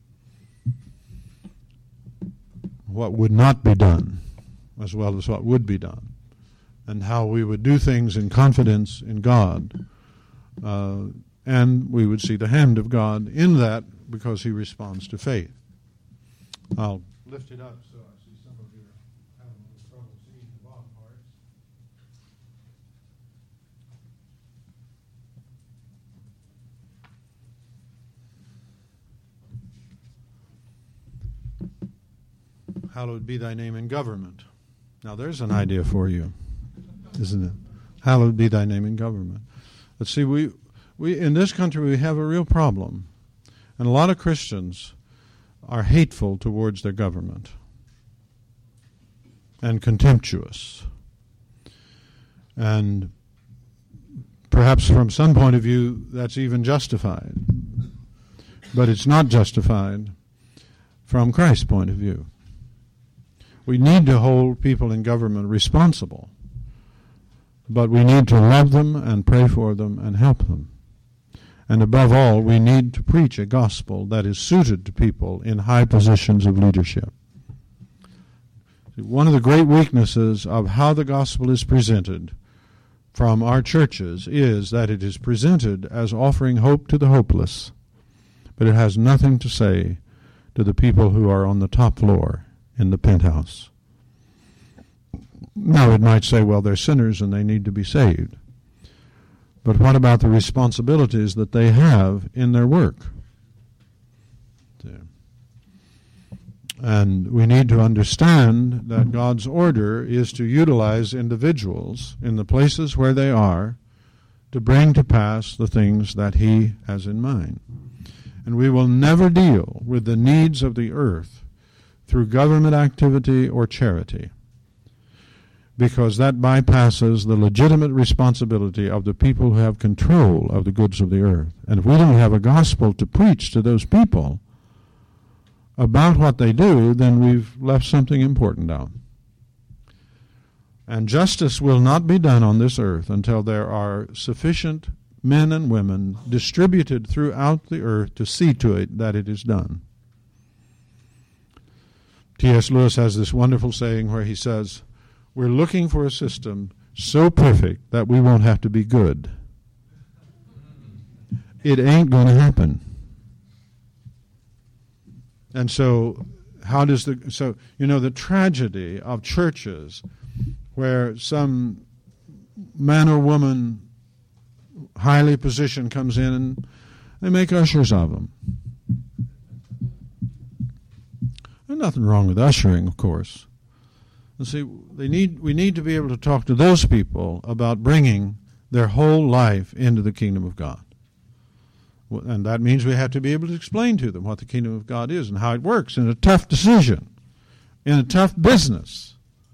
What would not be done as well as what would be done, and how we would do things in confidence in God, uh, and we would see the hand of God in that because he responds to faith. I'll lift it up so I see some of you are having a little trouble seeing the bottom parts. Hallowed be thy name in government. Now there's an idea for you, isn't it? Hallowed be thy name in government. But see, we, we in this country we have a real problem. And a lot of Christians are hateful towards their government and contemptuous. And perhaps from some point of view that's even justified. But it's not justified from Christ's point of view. We need to hold people in government responsible, but we need to love them and pray for them and help them. And above all, we need to preach a gospel that is suited to people in high positions of leadership. One of the great weaknesses of how the gospel is presented from our churches is that it is presented as offering hope to the hopeless, but it has nothing to say to the people who are on the top floor in the penthouse. Now it might say, well, they're sinners and they need to be saved. But what about the responsibilities that they have in their work? And we need to understand that God's order is to utilize individuals in the places where they are to bring to pass the things that he has in mind. And we will never deal with the needs of the earth through government activity or charity, because that bypasses the legitimate responsibility of the people who have control of the goods of the earth. And if we don't have a gospel to preach to those people about what they do, then we've left something important out. And justice will not be done on this earth until there are sufficient men and women distributed throughout the earth to see to it that it is done. T S Lewis has this wonderful saying where he says, we're looking for a system so perfect that we won't have to be good. It ain't going to happen. And so, how does the, so, you know, the tragedy of churches where some man or woman highly positioned comes in and they make ushers of them. There's nothing wrong with ushering, of course. And see, they need, we need to be able to talk to those people about bringing their whole life into the kingdom of God. And that means we have to be able to explain to them what the kingdom of God is and how it works in a tough decision, in a tough business.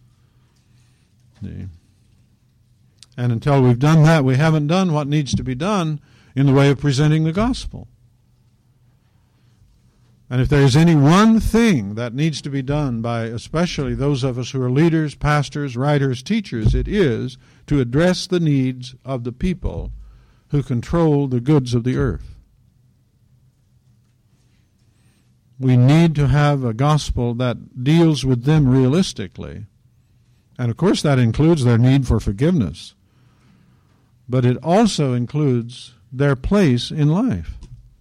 See? And until we've done that, we haven't done what needs to be done in the way of presenting the gospel. And if there's any one thing that needs to be done by especially those of us who are leaders, pastors, writers, teachers, it is to address the needs of the people who control the goods of the earth. We need to have a gospel that deals with them realistically. And of course that includes their need for forgiveness. But it also includes their place in life.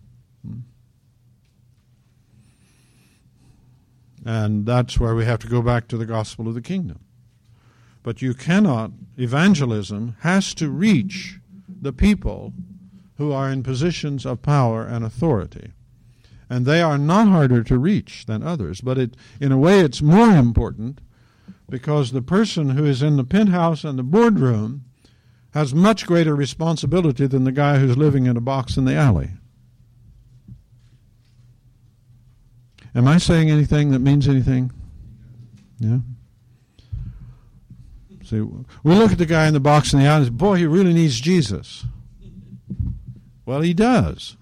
And that's where we have to go back to the gospel of the kingdom. But you cannot, evangelism has to reach the people who are in positions of power and authority. And they are not harder to reach than others, but it, in a way it's more important because the person who is in the penthouse and the boardroom has much greater responsibility than the guy who's living in a box in the alley. Am I saying anything that means anything? Yeah? See, we look at the guy in the box in the alley and say, boy, he really needs Jesus. Well, he does.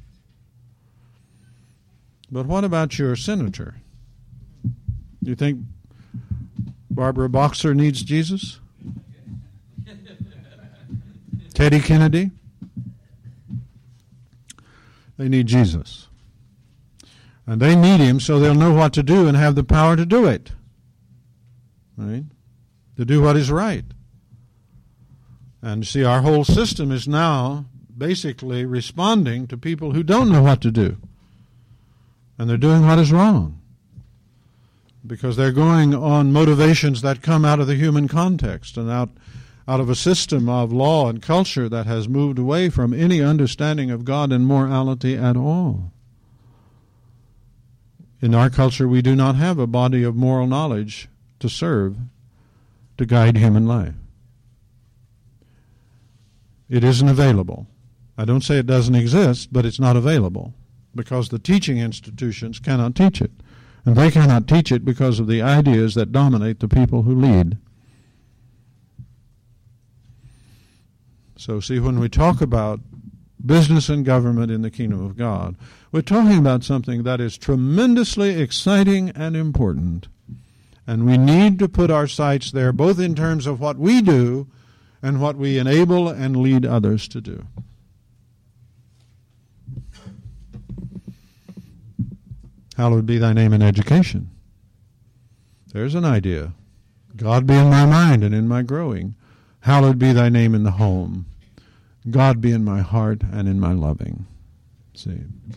But what about your senator? You think Barbara Boxer needs Jesus? Teddy Kennedy? They need Jesus. And they need him so they'll know what to do and have the power to do it. Right? To do what is right. And see, our whole system is now basically responding to people who don't know what to do. And they're doing what is wrong. Because they're going on motivations that come out of the human context and out, out of a system of law and culture that has moved away from any understanding of God and morality at all. In our culture, we do not have a body of moral knowledge to serve, to guide human life. It isn't available. I don't say it doesn't exist, but it's not available because the teaching institutions cannot teach it. And they cannot teach it because of the ideas that dominate the people who lead. So see, when we talk about business and government in the kingdom of God, we're talking about something that is tremendously exciting and important. And we need to put our sights there, both in terms of what we do and what we enable and lead others to do. Hallowed be thy name in education. There's an idea. God be in my mind and in my growing. Hallowed be thy name in the home. God be in my heart and in my loving. See.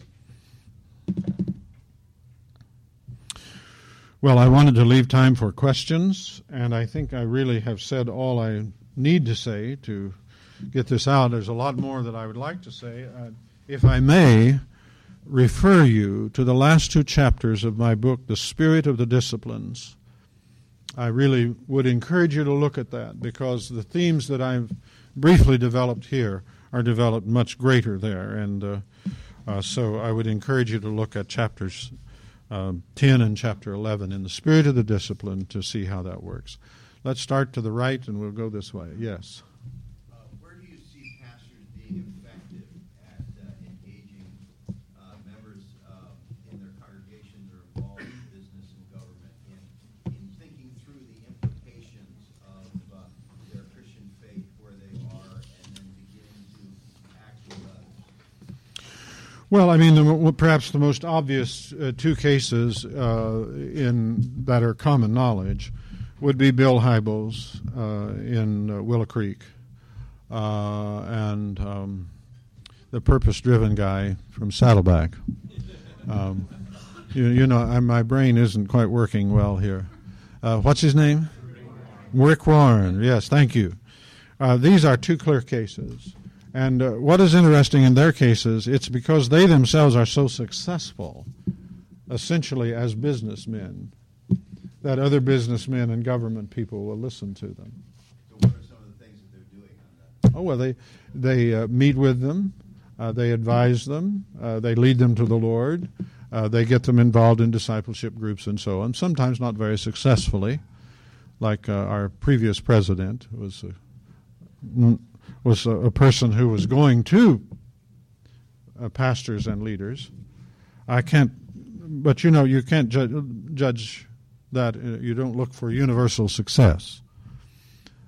Well, I wanted to leave time for questions, and I think I really have said all I need to say to get this out. There's a lot more that I would like to say. Uh, if I may refer you to the last two chapters of my book, The Spirit of the Disciplines. I really would encourage you to look at that because the themes that I've briefly developed here are developed much greater there. And uh, uh, so I would encourage you to look at chapters uh, ten and chapter eleven in The Spirit of the Discipline to see how that works. Let's start to the right and we'll go this way. Yes? Uh, where do you see pastors being effective at uh, engaging uh, members uh, in their congregation that are involved in business and government in, in thinking through the implications of uh, their Christian faith where they are and then beginning to act with others? Well, I mean, the, perhaps the most obvious uh, two cases uh, in that are common knowledge would be Bill Hybels uh, in uh, Willow Creek uh, and um, the purpose-driven guy from Saddleback. Um, you, you know, I, my brain isn't quite working well here. Uh, what's his name? Rick Warren. Yes, thank you. Uh, these are two clear cases. And uh, what is interesting in their cases, it's because they themselves are so successful, essentially as businessmen, that other businessmen and government people will listen to them. So what are some of the things that they're doing on that? Oh, well, they, they uh, meet with them, uh, they advise them, uh, they lead them to the Lord, uh, they get them involved in discipleship groups and so on, sometimes not very successfully, like uh, our previous president was a, was a, a person who was going to uh, pastors and leaders. I can't, but you know, you can't ju- judge that. Uh, you don't look for universal success.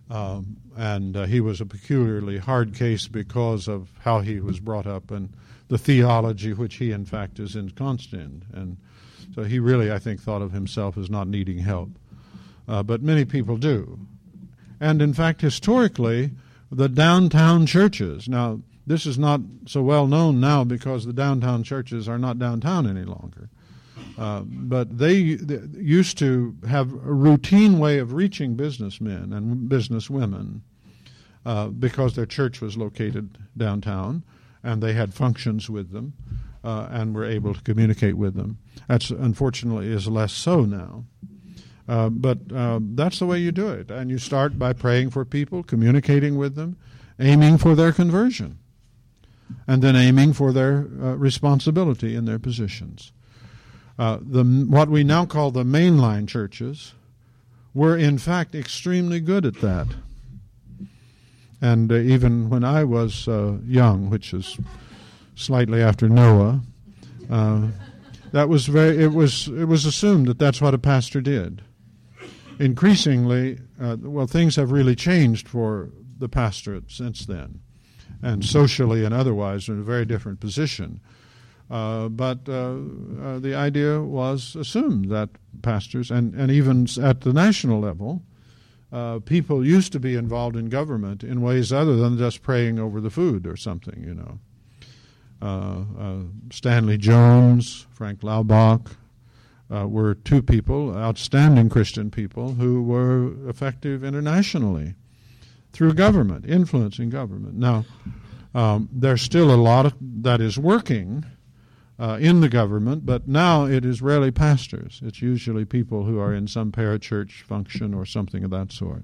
Um, and uh, he was a peculiarly hard case because of how he was brought up and the theology which he, in fact, is ensconced in. And so he really, I think, thought of himself as not needing help. Uh, but many people do. And, in fact, historically, the downtown churches, now, this is not so well known now because the downtown churches are not downtown any longer. Uh, but they, they used to have a routine way of reaching businessmen and businesswomen uh, because their church was located downtown, and they had functions with them uh, and were able to communicate with them. That's unfortunately is less so now. Uh, but uh, that's the way you do it. And you start by praying for people, communicating with them, aiming for their conversion, and then aiming for their uh, responsibility in their positions. Uh, the what we now call the mainline churches were, in fact, extremely good at that. And uh, even when I was uh, young, which is slightly after Noah, uh, that was very. It was it was assumed that that's what a pastor did. Increasingly, uh, well, things have really changed for the pastorate since then, and socially and otherwise, in a very different position. Uh, but uh, uh, the idea was assumed that pastors, and, and even at the national level, uh, people used to be involved in government in ways other than just praying over the food or something, you know. Uh, uh, Stanley Jones, Frank Laubach uh, were two people, outstanding Christian people, who were effective internationally through government, influencing government. Now, um, there's still a lot of, that is working Uh, in the government, but now it is rarely pastors. It's usually people who are in some parachurch function or something of that sort.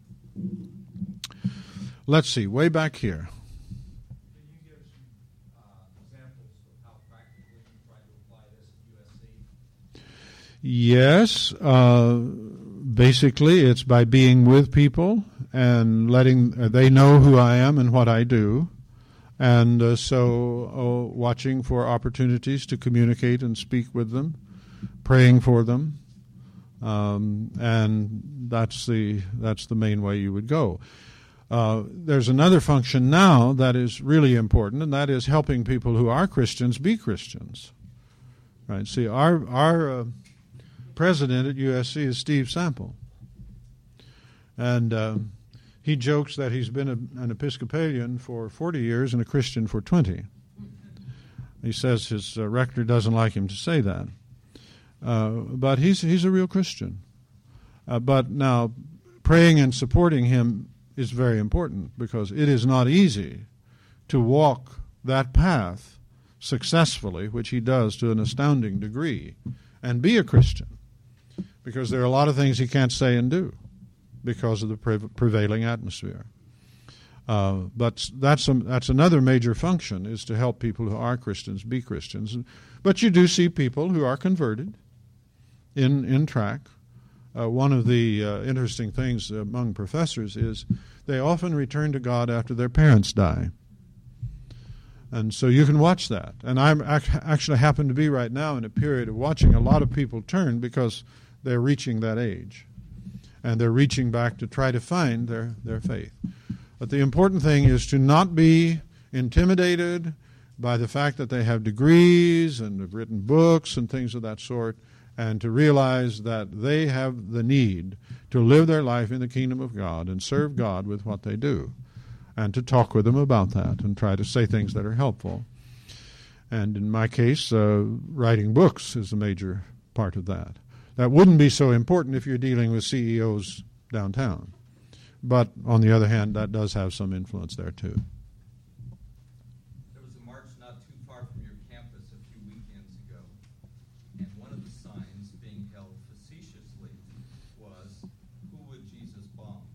Let's see, way back here. Can you give some uh, examples of how practically you try to apply this at U S C? Yes, uh, basically it's by being with people and letting uh, they know who I am and what I do. And uh, so uh, watching for opportunities to communicate and speak with them, praying for them, um, and that's the that's the main way you would go. Uh, there's another function now that is really important, and that is helping people who are Christians be Christians. Right? See, our our uh, president at U S C is Steve Sample, and Uh, he jokes that he's been a, an Episcopalian for forty years and a Christian for twenty. He says his uh, rector doesn't like him to say that. Uh, but he's he's a real Christian. Uh, but now, praying and supporting him is very important because it is not easy to walk that path successfully, which he does to an astounding degree, and be a Christian. Because there are a lot of things he can't say and do because of the pre- prevailing atmosphere. Uh, but that's a, that's another major function, is to help people who are Christians be Christians. But you do see people who are converted in in track. Uh, one of the uh, interesting things among professors is they often return to God after their parents die. And so you can watch that. And I actually happen to be right now in a period of watching a lot of people turn because they're reaching that age. And they're reaching back to try to find their, their faith. But the important thing is to not be intimidated by the fact that they have degrees and have written books and things of that sort, and to realize that they have the need to live their life in the kingdom of God and serve God with what they do, and to talk with them about that and try to say things that are helpful. And in my case, uh, writing books is a major part of that. That wouldn't be so important if you're dealing with C E Os downtown. But on the other hand, that does have some influence there too. There was a march not too far from your campus a few weekends ago, and one of the signs being held facetiously was, "Who would Jesus bomb?"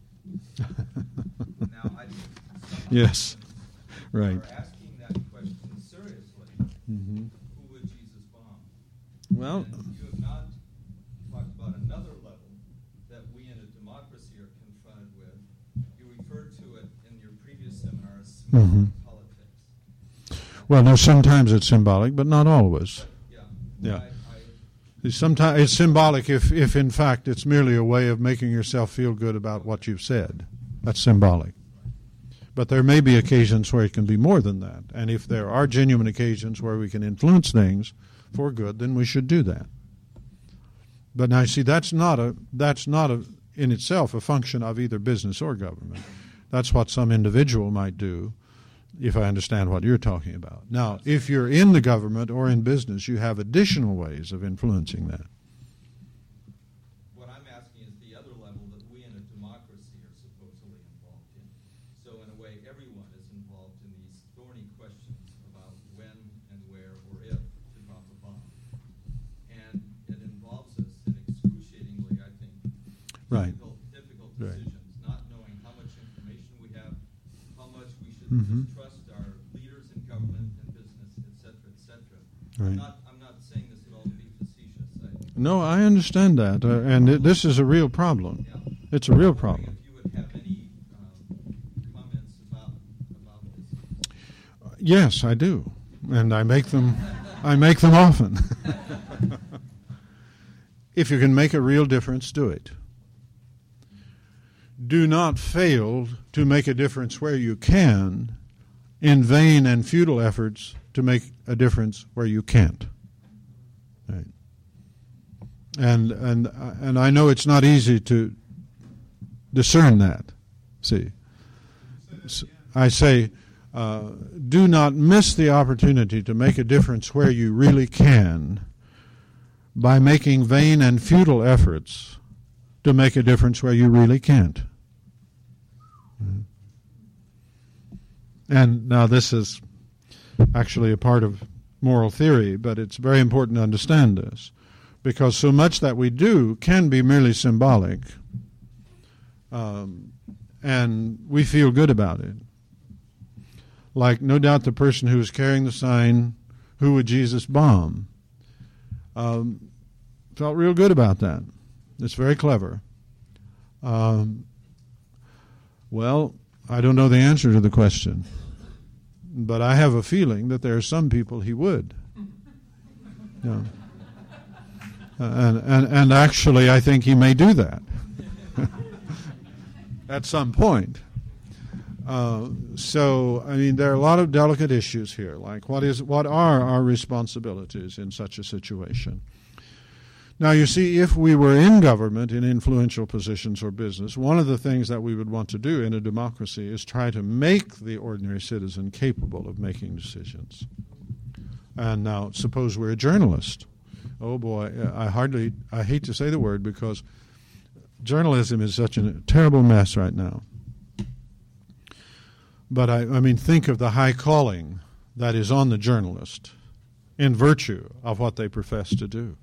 Now, I think some Yes, right. are asking that question seriously. Mm-hmm. Who would Jesus bomb? Well, And you have not talked about another level that we in a democracy are confronted with. You referred to it in your previous seminar as symbolic Mhm. politics. well, no, sometimes it's symbolic, but not always. Yeah. Yeah. I, I Sometimes it's symbolic if, if in fact it's merely a way of making yourself feel good about what you've said. That's symbolic. But there may be occasions where it can be more than that. And if there are genuine occasions where we can influence things for good, then we should do that. But now, you see, that's not a that's not a in itself a function of either business or government. That's what some individual might do, if I understand what you're talking about. Now, if you're in the government or in business, you have additional ways of influencing that. What I'm asking is the other level that we in a democracy are supposedly involved in. So in a way, everyone is involved in these thorny questions about when and where or if to drop a bomb. And it involves us in excruciatingly, I think, Right. difficult, difficult Right. decisions, not knowing how much information we have, how much we should Mhm. just trust our leaders in government and business, et cetera, et cetera. Right. I'm not, I'm not saying this at all to be facetious. I, No, I understand that, uh, and it, this is a real problem. yeah. It's a real I'm wondering problem. If you would have any um, comments about about this. Yes, I do, and I make them. I make them often. If you can make a real difference, do it. Do not fail to make a difference where you can, in vain and futile efforts to make a difference where you can't. Right. And and and I know it's not easy to discern that. See, S- I say, uh, do not miss the opportunity to make a difference where you really can, by making vain and futile efforts to make a difference where you really can't. And now this is actually a part of moral theory, but it's very important to understand this, because so much that we do can be merely symbolic, um, and we feel good about it. Like, no doubt the person who was carrying the sign, "Who would Jesus bomb?" Um, felt real good about that. It's very clever. Um, well, I don't know the answer to the question, but I have a feeling that there are some people he would. Yeah. Uh, and, and, and actually, I think he may do that at some point. Uh, so, I mean, there are a lot of delicate issues here, like what is what are our responsibilities in such a situation? Now, you see, if we were in government, in influential positions or business, one of the things that we would want to do in a democracy is try to make the ordinary citizen capable of making decisions. And now, suppose we're a journalist. Oh boy, I hardly, I hate to say the word, because journalism is such a terrible mess right now. But I, I mean, think of the high calling that is on the journalist in virtue of what they profess to do.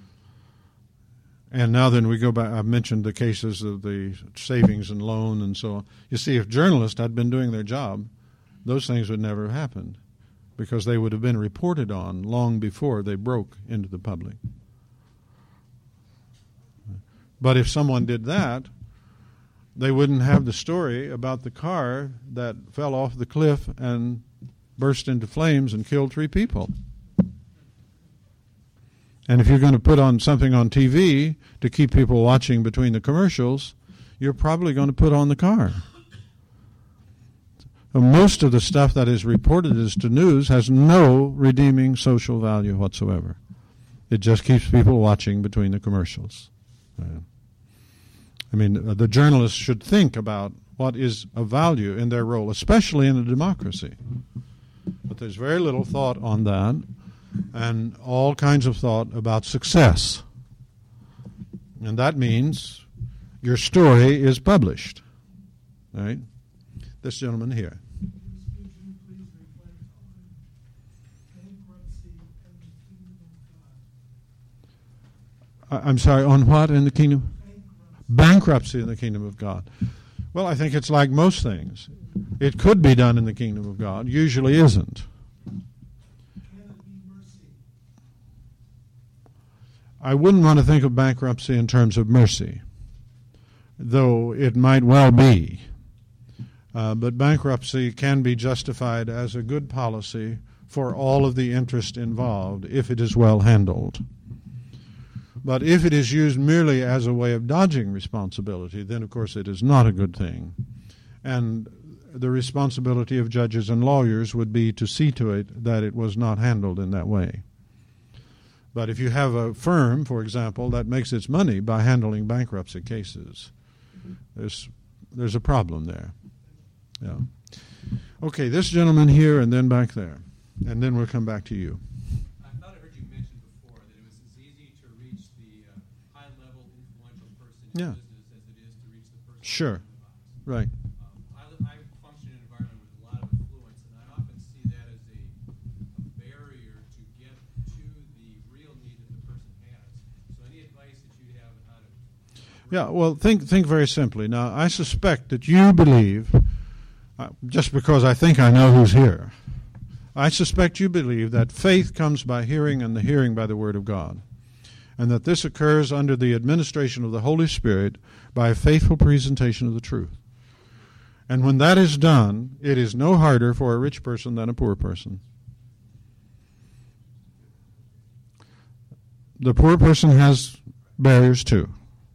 And now then we go back, I've mentioned the cases of the savings and loan and so on. You see, if journalists had been doing their job, those things would never have happened, because they would have been reported on long before they broke into the public. But if someone did that, they wouldn't have the story about the car that fell off the cliff and burst into flames and killed three people. And if you're going to put on something on T V to keep people watching between the commercials, you're probably going to put on the car. Most of the stuff that is reported as to news has no redeeming social value whatsoever. It just keeps people watching between the commercials. Uh, I mean, the journalists should think about what is of value in their role, especially in a democracy. But there's very little thought on that, and all kinds of thought about success. And that means your story is published. Right? This gentleman here. I'm sorry, on what in the kingdom? Bankruptcy in the kingdom of God. Well, I think it's like most things. It could be done in the kingdom of God, usually isn't. I wouldn't want to think of bankruptcy in terms of mercy, though it might well be. Uh, but bankruptcy can be justified as a good policy for all of the interest involved if it is well handled. But if it is used merely as a way of dodging responsibility, then of course it is not a good thing. And the responsibility of judges and lawyers would be to see to it that it was not handled in that way. But if you have a firm, for example, that makes its money by handling bankruptcy cases, there's there's a problem there. Yeah. Okay, this gentleman here and then back there. And then we'll come back to you. I thought I heard you mention before that it was as easy to reach the uh, high-level influential person in Yeah. business as it is to reach the person Sure. in the box. Right. Um, I, li- I function in an environment with a lot of influence, and I often see that as a, a barrier to get to the real need that the person has. So any advice that you have on how to... Yeah, well, think think very simply. Now, I suspect that you believe, uh, just because I think I know who's here, I suspect you believe that faith comes by hearing and the hearing by the Word of God, and that this occurs under the administration of the Holy Spirit by a faithful presentation of the truth. And when that is done, it is no harder for a rich person than a poor person. The poor person has barriers too.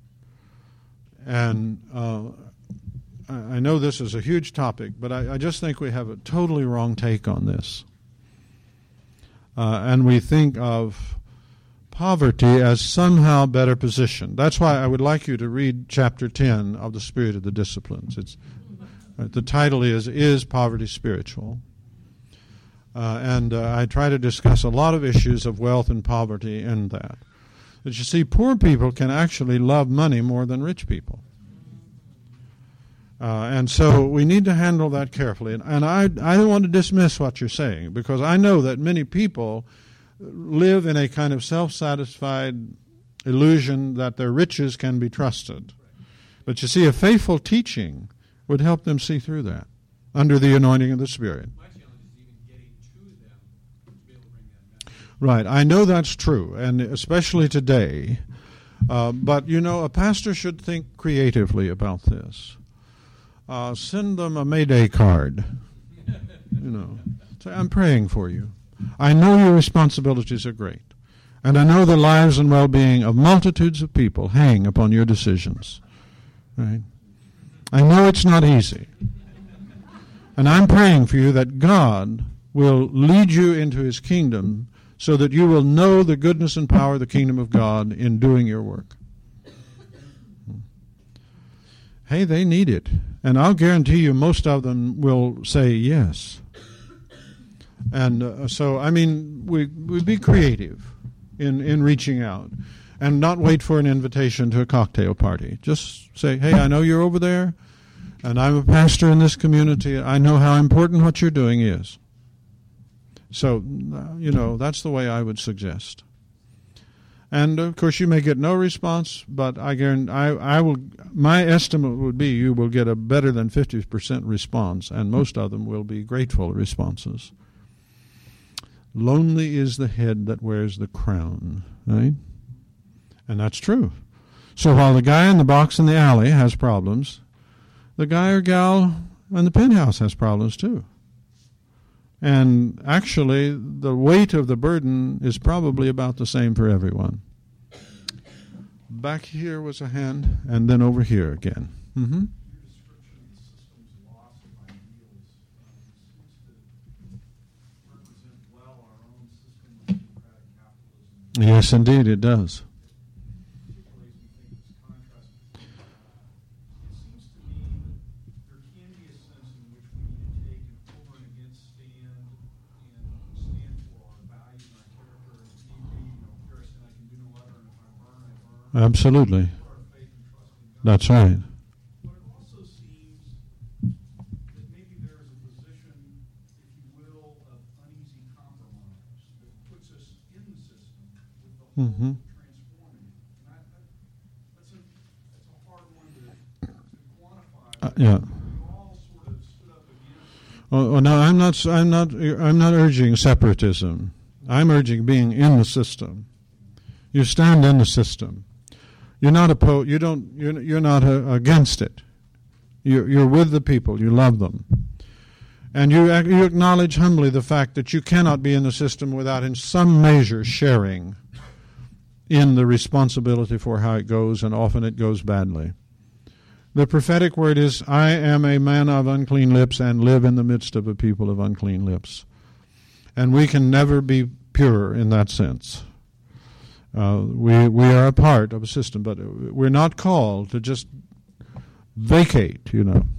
And uh, I I know this is a huge topic, but I, I just think we have a totally wrong take on this. Uh, and we think of poverty as somehow better positioned. That's why I would like you to read chapter ten of the Spirit of the Disciplines. It's, uh, the title is, Is Poverty Spiritual? Uh, and uh, I try to discuss a lot of issues of wealth and poverty in that. But you see, poor people can actually love money more than rich people. Uh, and so we need to handle that carefully. And, and I, I don't want to dismiss what you're saying, because I know that many people live in a kind of self-satisfied illusion that their riches can be trusted. But you see, a faithful teaching would help them see through that under the anointing of the Spirit. My challenge is even getting to them to be able to bring that message. Right, I know that's true, and especially today. Uh, but, you know, a pastor should think creatively about this. Uh, send them a Mayday card. You know, say, I'm praying for you. I know your responsibilities are great, and I know the lives and well-being of multitudes of people hang upon your decisions. Right? I know it's not easy, and I'm praying for you that God will lead you into His kingdom so that you will know the goodness and power of the kingdom of God in doing your work. Hey, they need it, and I'll guarantee you most of them will say yes. And uh, so, I mean, we we be creative in, in reaching out and not wait for an invitation to a cocktail party. Just say, hey, I know you're over there, and I'm a pastor in this community. I know how important what you're doing is. So, uh, you know, that's the way I would suggest. And, of course, you may get no response, but I guarantee, I, I will, my estimate would be you will get a better than fifty percent response, and most of them will be grateful responses. Lonely is the head that wears the crown, right? And that's true. So while the guy in the box in the alley has problems, the guy or gal in the penthouse has problems too. And actually, the weight of the burden is probably about the same for everyone. Back here was a hand, and then over here again. Mm-hmm. Yes, indeed, it does. Absolutely. That's right. But it also seems that maybe there is a position, if you will, of uneasy compromise that puts us in the system with the hope Mm-hmm. of transforming it. And I, that, that's, a, that's a hard one to, to quantify. Uh, yeah. We all sort of stood up against. Oh, oh, no, I'm not. I'm not. I'm not urging separatism. I'm urging being in the system. You stand in the system. You're not opposed. You don't. You're, you're not uh, against it. You're, you're with the people. You love them, and you you acknowledge humbly the fact that you cannot be in the system without, in some measure, sharing in the responsibility for how it goes, and often it goes badly. The prophetic word is, I am a man of unclean lips and live in the midst of a people of unclean lips. And we can never be pure in that sense. Uh, we we are a part of a system, but we're not called to just vacate, you know.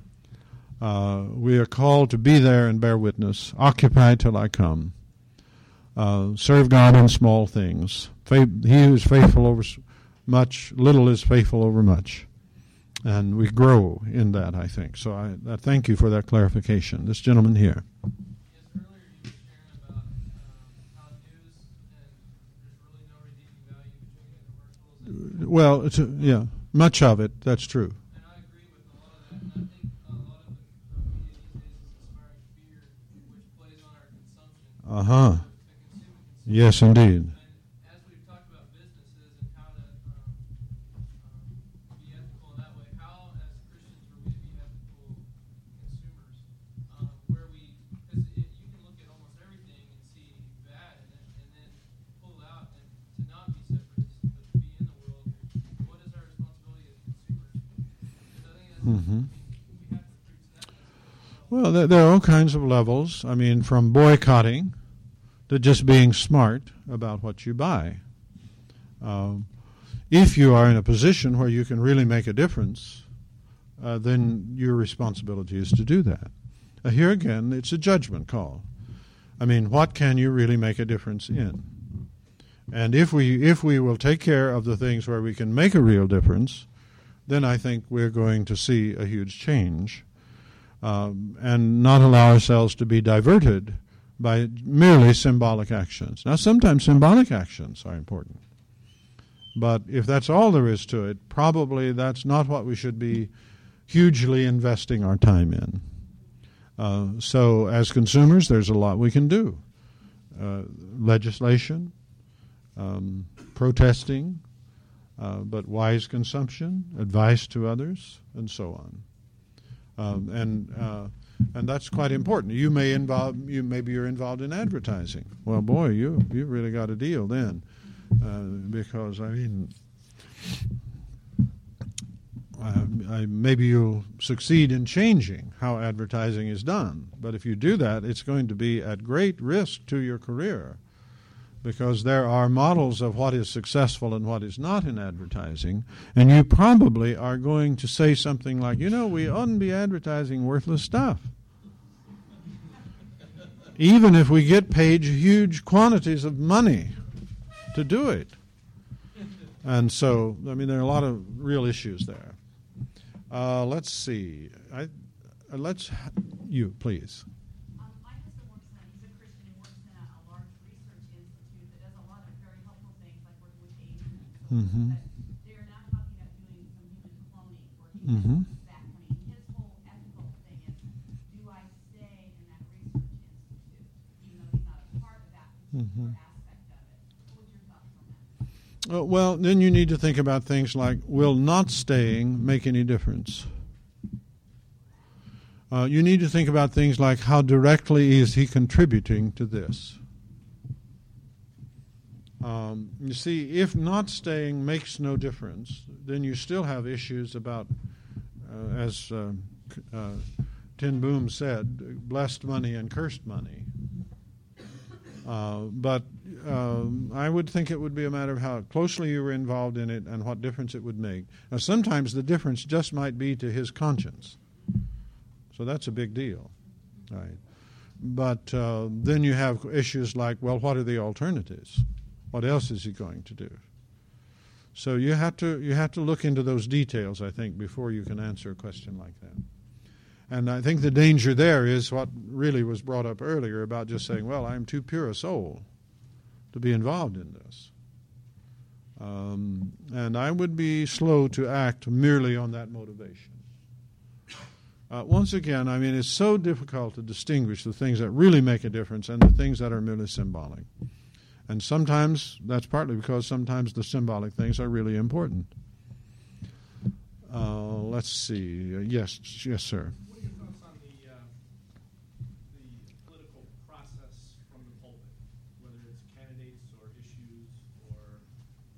Uh, we are called to be there and bear witness, occupy till I come, uh, serve God in small things. Fa- he who is faithful over much, little is faithful over much. And we grow in that, I think. So I, I thank you for that clarification. This gentleman here. Yes, earlier you were sharing about um, how news and there's really no redeeming value between the commercials. And, Well, it's a, yeah, much of it, that's true. and I agree with a lot of that. And I think a lot of the uh, media these days is inspiring fear, which plays on our consumption. Uh-huh. The consumer consumption. Yes, indeed. And as we've talked about businesses and how to um, um, be ethical in that way, how as Christians are we to be ethical consumers? Um, where we, because you can look at almost everything and see bad in it, and then pull out and to not be separatist, but to be in the world. What is our responsibility as consumers? Because I think that's, Mhm. I mean, we have to preach that message as well. Well, there, there are all kinds of levels. I mean, from boycotting to just being smart about what you buy. Um, if you are in a position where you can really make a difference, uh, then your responsibility is to do that. Uh, here again, it's a judgment call. I mean, what can you really make a difference in? And if we if we will take care of the things where we can make a real difference, then I think we're going to see a huge change, um, and not allow ourselves to be diverted by merely symbolic actions. Now, sometimes symbolic actions are important, but if that's all there is to it, probably that's not what we should be hugely investing our time in. Uh, so as consumers, there's a lot we can do. Uh, legislation, um, protesting, uh, but wise consumption, advice to others, and so on. Um, and uh, and that's quite important. You may involve you maybe you're involved in advertising. Well, boy, you you really got a deal then, uh, because I mean, I, I, maybe you'll succeed in changing how advertising is done. But if you do that, it's going to be at great risk to your career, because there are models of what is successful and what is not in advertising, and you probably are going to say something like, you know, we oughtn't be advertising worthless stuff, even if we get paid huge quantities of money to do it. And so, I mean, there are a lot of real issues there. Uh, let's see. I, uh, let's, you, please. Um, my husband works in, he's a Christian, he works in a, a large research institute that does a lot of very helpful things, like working with Asians and so forth. Mhm. But they're now talking about doing some human cloning for Mhm. humans. That, I mean, his whole ethical thing is, do I stay in that research institute, even though he's not a part of that particular Mhm. aspect of it? What would your thoughts on that? Uh, well, then you need to think about things like, will not staying make any difference? Uh, you need to think about things like, how directly is he contributing to this? Um, you see, if not staying makes no difference, then you still have issues about, uh, as uh, uh, Ten Boom said, blessed money and cursed money. Uh, but um, I would think it would be a matter of how closely you were involved in it and what difference it would make. Now, sometimes the difference just might be to his conscience. So that's a big deal, right? But uh, then you have issues like, well, what are the alternatives? What else is he going to do? So you have to you have to look into those details, I think, before you can answer a question like that. And I think the danger there is what really was brought up earlier about just saying, well, I'm too pure a soul to be involved in this. Um, and I would be slow to act merely on that motivation. Uh, once again, I mean, it's so difficult to distinguish the things that really make a difference and the things that are merely symbolic. And sometimes that's partly because sometimes the symbolic things are really important. Uh, let's see. Uh, yes, yes, sir. What are your thoughts on the uh, the political process from the pulpit, whether it's candidates or issues or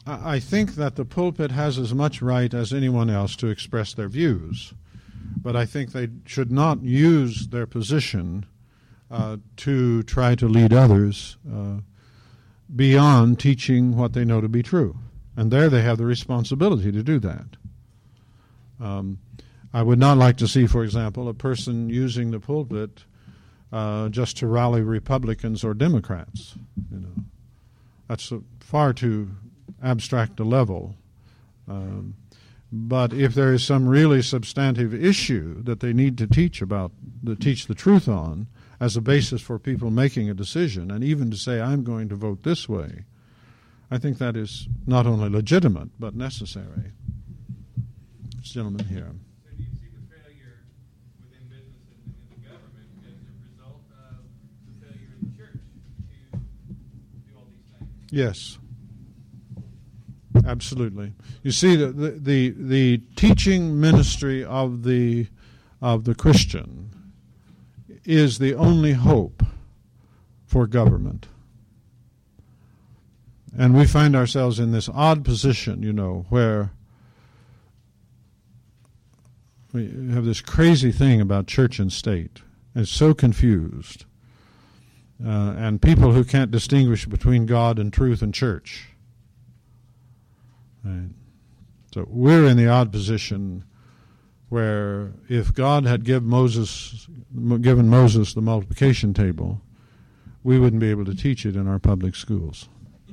I I think that the pulpit has as much right as anyone else to express their views, but I think they should not use their position uh, to try to lead others uh, beyond teaching what they know to be true. And there they have the responsibility to do that. Um, I would not like to see, for example, a person using the pulpit uh, just to rally Republicans or Democrats. You know, that's a, far too abstract a level. Um, but if there is some really substantive issue that they need to teach about, to teach the truth on, as a basis for people making a decision, and even to say, I'm going to vote this way, I think that is not only legitimate, but necessary. This gentleman here. So do you see the failure within business and in the government as a result of the failure in the church to do all these things? Yes. Absolutely. You see, the, the the the teaching ministry of the of the Christian is the only hope for government. And we find ourselves in this odd position, you know, where we have this crazy thing about church and state. It's so confused. Uh, and people who can't distinguish between God and truth and church. Right. So we're in the odd position where if God had give Moses, given Moses the multiplication table, we wouldn't be able to teach it in our public schools.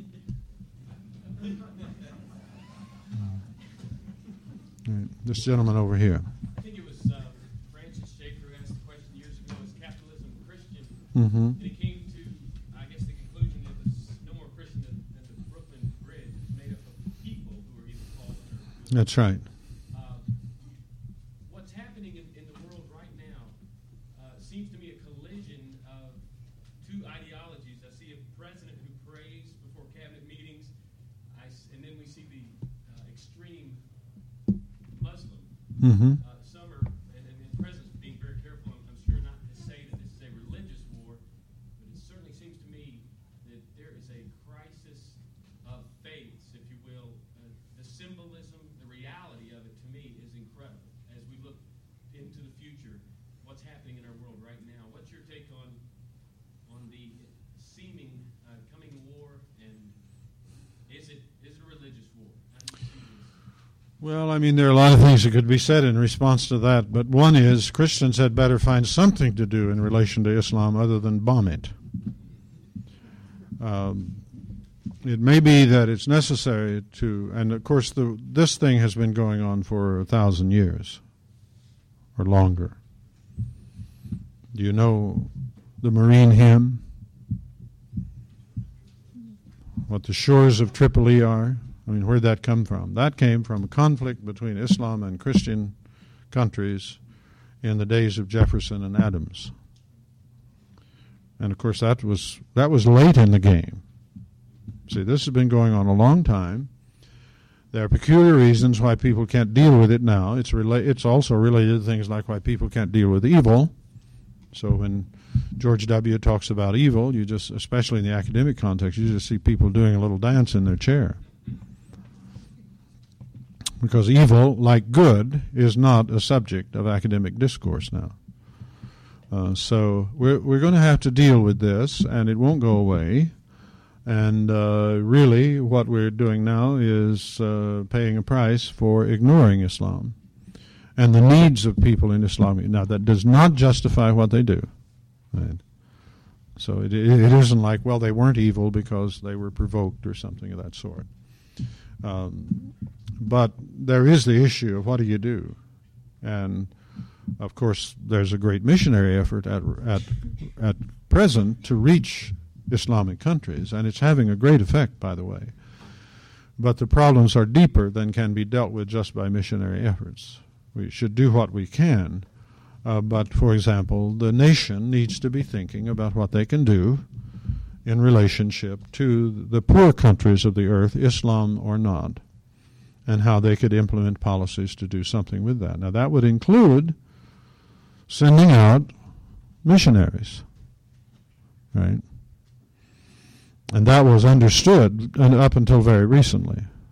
Right. This gentleman over here. I think it was uh, Francis Schaeffer who asked the question years ago, is capitalism Christian? Mm-hmm. And he came to, I guess, the conclusion that it's no more Christian than, than the Brooklyn Bridge, made up of people who are either fallen or... That's right. Uh, what's happening in, in the world right now uh, seems to me a collision of two ideologies. I see a president who prays before cabinet meetings, I s and then we see the uh, extreme Muslim. Mm-hmm. Uh, some are, and, and the president's being very careful, I'm, I'm sure, not to say that this is a religious war, but it certainly seems to me that there is a crisis of faiths, if you will. Uh, the symbolism, the reality of it, to me, is incredible. As we look into the future, what's happening in our world right now, what's your take on on the seeming uh, coming war, and is it is it a religious war? How do you see this? Well, I mean, there are a lot of things that could be said in response to that, but one is Christians had better find something to do in relation to Islam other than bomb it. Um, it may be that it's necessary to, and of course the, this thing has been going on for a thousand years or longer. Do you know the Marine hymn? What the shores of Tripoli are? I mean, where'd that come from? That came from a conflict between Islam and Christian countries in the days of Jefferson and Adams. And of course, that was that was late in the game. See, this has been going on a long time. There are peculiar reasons why people can't deal with it now. It's rela- It's also related to things like why people can't deal with evil. So when George W. talks about evil, you just, especially in the academic context, you just see people doing a little dance in their chair. Because evil, like good, is not a subject of academic discourse now. Uh, so we're we're going to have to deal with this, and it won't go away. And uh, really, what we're doing now is uh, paying a price for ignoring Islam and the needs of people in Islam. Now, that does not justify what they do. Right? So it, it isn't like, well, they weren't evil because they were provoked or something of that sort. Um, but there is the issue of what do you do? And, of course, there's a great missionary effort at at at present to reach Islamic countries, and it's having a great effect, by the way. But the problems are deeper than can be dealt with just by missionary efforts. We should do what we can, uh, but, for example, the nation needs to be thinking about what they can do in relationship to the poor countries of the earth, Islam or not, and how they could implement policies to do something with that. Now, that would include sending out missionaries, right? And that was understood up until very recently.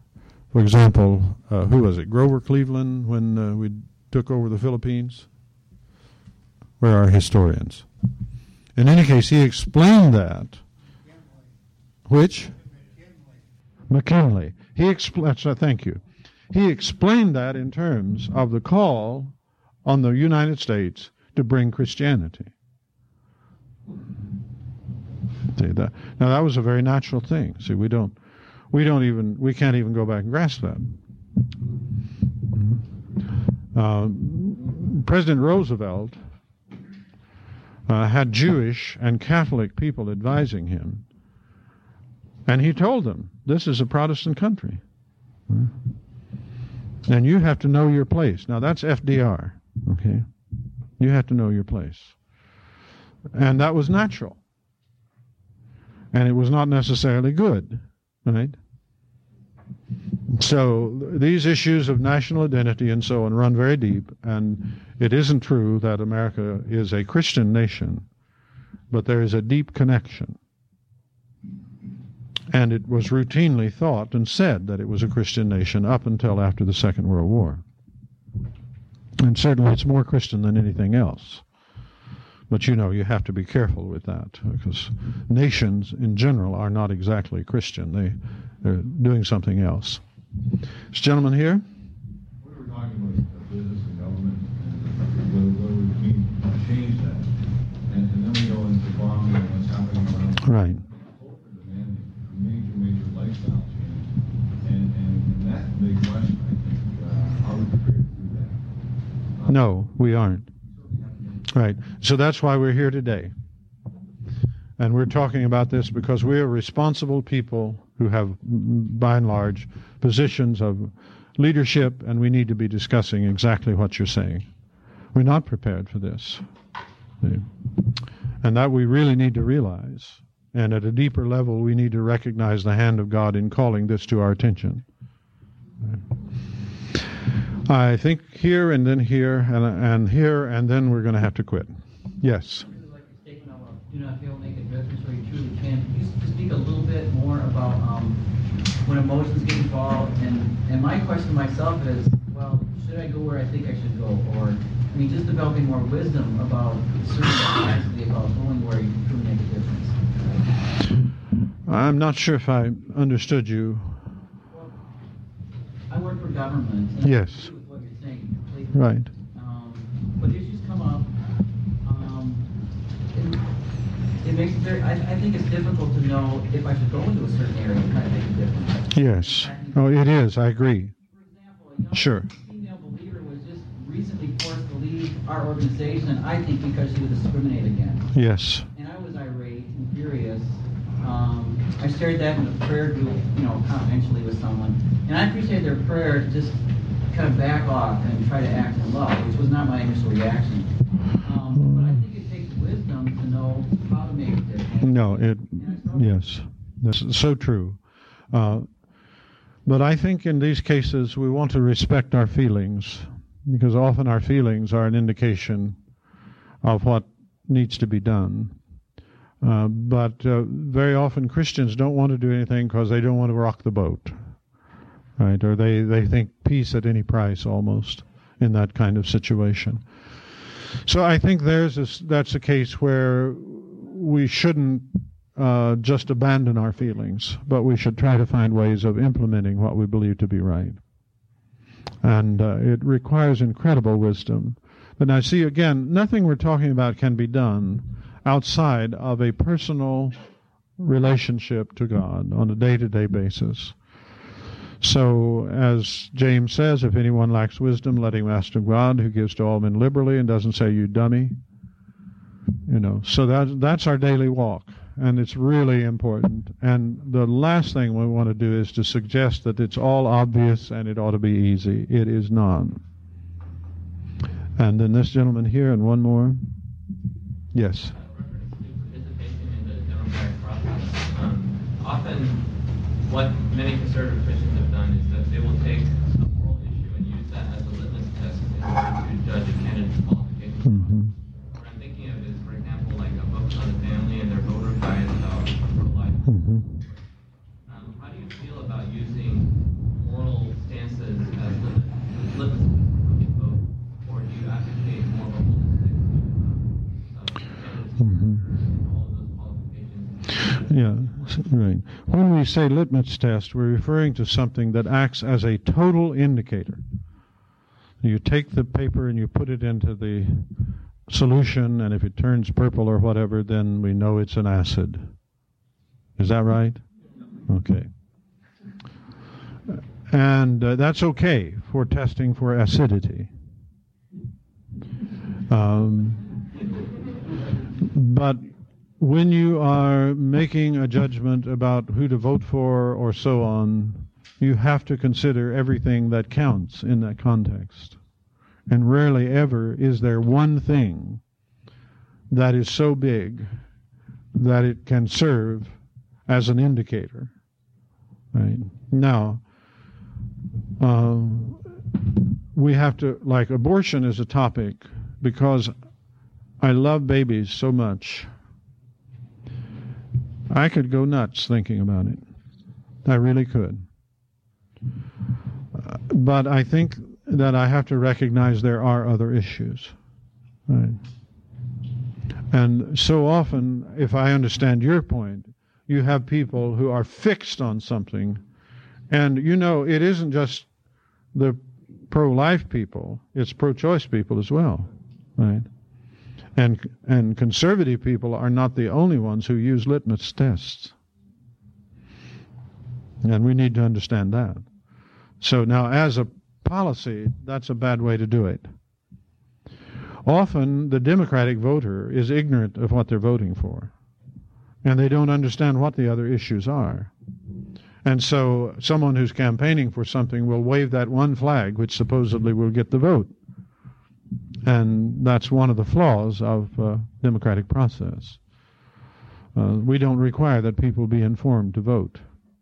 For example, uh, who was it? Grover Cleveland when uh, we took over the Philippines? Where are historians? In any case, he explained that. Which? McKinley. He expl- uh, thank you. He explained that in terms of the call on the United States to bring Christianity. See that? Now that was a very natural thing. See, we don't, we don't even, we can't even go back and grasp that. Uh, President Roosevelt uh, had Jewish and Catholic people advising him, and he told them, "This is a Protestant country, and you have to know your place." Now that's F D R. Okay, you have to know your place, and that was natural. And it was not necessarily good, right? So these issues of national identity and so on run very deep, and it isn't true that America is a Christian nation, but there is a deep connection. And it was routinely thought and said that it was a Christian nation up until after the Second World War. And certainly it's more Christian than anything else. But you know, you have to be careful with that, because nations in general are not exactly Christian. They, they're doing something else. This gentleman here? We were talking about business and government, and what would mean to change that. And, and then we go into bombing and what's happening around. Right. Both are demanding major, major lifestyle change. And, and that's the big question, I think. Uh, are we prepared to do that? Uh, No, we aren't. Right. So that's why we're here today. And we're talking about this because we are responsible people who have, by and large, positions of leadership, and we need to be discussing exactly what you're saying. We're not prepared for this. And that we really need to realize. And at a deeper level, we need to recognize the hand of God in calling this to our attention. I think here and then here and, and here and then we're going to have to quit. Yes. This is like a statement of a do not fail, make a judgment so you truly can. Can you speak a little bit more about um, when emotions get involved? And, and my question myself is, well, should I go where I think I should go? Or, I mean, just developing more wisdom about certain capacity about going where you can truly make a difference. I'm not sure if I understood you. Well, I work for government. And Yes. I agree with what you're saying completely. Right. Um, but issues come up. Um, it, it makes it very, I, I think it's difficult to know if I should go into a certain area and kind of make a difference. Yes. Oh, it is. I agree. For example, a young Sure. female believer was just recently forced to leave our organization, I think because she was discriminated against. Yes. And I was irate and furious. Um, I shared that in a prayer group, you know, confidentially with someone. And I appreciate their prayer to just kind of back off and try to act in love, which was not my initial reaction. Um, but I think it takes wisdom to know how to make a difference. No, it, And I struggle. yes. That's so true. Uh, but I think in these cases we want to respect our feelings, because often our feelings are an indication of what needs to be done. Uh, but uh, very often Christians don't want to do anything because they don't want to rock the boat, right? Or they, they think peace at any price almost in that kind of situation. So I think there's this, that's a case where we shouldn't uh, just abandon our feelings, but we should try to find ways of implementing what we believe to be right. And uh, it requires incredible wisdom. But now see, again, nothing we're talking about can be done outside of a personal relationship to God on a day-to-day basis. So, as James says, if anyone lacks wisdom, let him ask of God, who gives to all men liberally and doesn't say, you dummy. You know, so that, that's our daily walk, and it's really important. And the last thing we want to do is to suggest that it's all obvious and it ought to be easy. It is not. And then this gentleman here, and one more. Yes. Participation in the democratic process. Um, often, what many conservative Christians have done is that they will take a moral issue and use that as a litmus test in order to judge a candidate's qualifications. Mm-hmm. What I'm thinking of is, for example, like a Votes on the Family and their voter guide about pro-life. Mm-hmm. Um, how do you feel about using moral Yeah, right. When we say litmus test, we're referring to something that acts as a total indicator. You take the paper and you put it into the solution, and if it turns purple or whatever, then we know it's an acid. Is that right? Okay. And uh, that's okay for testing for acidity. Um, but when you are making a judgment about who to vote for or so on, you have to consider everything that counts in that context. And rarely ever is there one thing that is so big that it can serve as an indicator. Right? Now, uh, we have to, like abortion is a topic because I love babies so much. I could go nuts thinking about it. I really could. Uh, but I think that I have to recognize there are other issues. Right? And so often, if I understand your point, you have people who are fixed on something. And, you know, it isn't just the pro-life people, it's pro-choice people as well, right? And and conservative people are not the only ones who use litmus tests. And we need to understand that. So now, as a policy, that's a bad way to do it. Often, the Democratic voter is ignorant of what they're voting for, and they don't understand what the other issues are. And so someone who's campaigning for something will wave that one flag, which supposedly will get the vote. And that's one of the flaws of uh, democratic process. Uh, we don't require that people be informed to vote.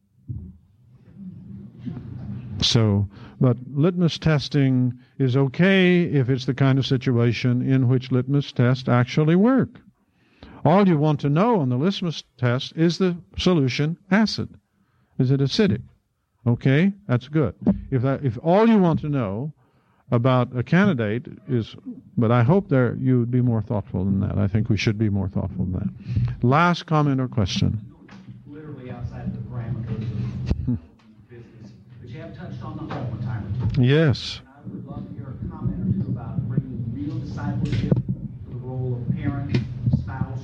So, but litmus testing is okay if it's the kind of situation in which litmus tests actually work. All you want to know on the litmus test is the solution acid. Is it acidic? Okay, that's good. If that, if all you want to know about a candidate is, but I hope there you would be more thoughtful than that. I think we should be more thoughtful than that. Last comment or question? Literally outside the parameters of business, but you have touched on the home a time or two. Yes. I would love to hear a comment or two about bringing real discipleship to the role of parent, spouse.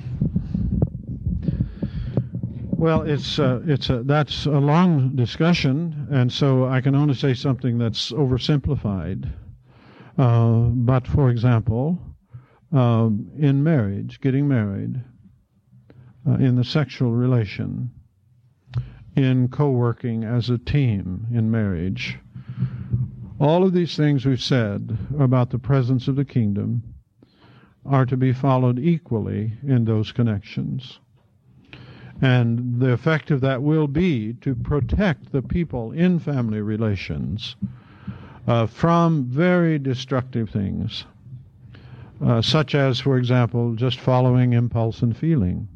Well, it's uh, it's a, that's a long discussion, and so I can only say something that's oversimplified. Uh, but for example, um, in marriage, getting married, uh, in the sexual relation, in co-working as a team in marriage, all of these things we've said about the presence of the kingdom are to be followed equally in those connections. And the effect of that will be to protect the people in family relations uh, from very destructive things, uh, such as, for example, just following impulse and feeling,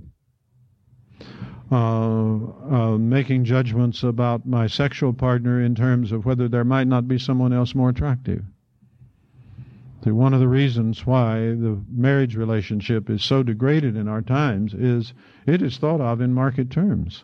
uh, uh, making judgments about my sexual partner in terms of whether there might not be someone else more attractive. So one of the reasons why the marriage relationship is so degraded in our times is it is thought of in market terms.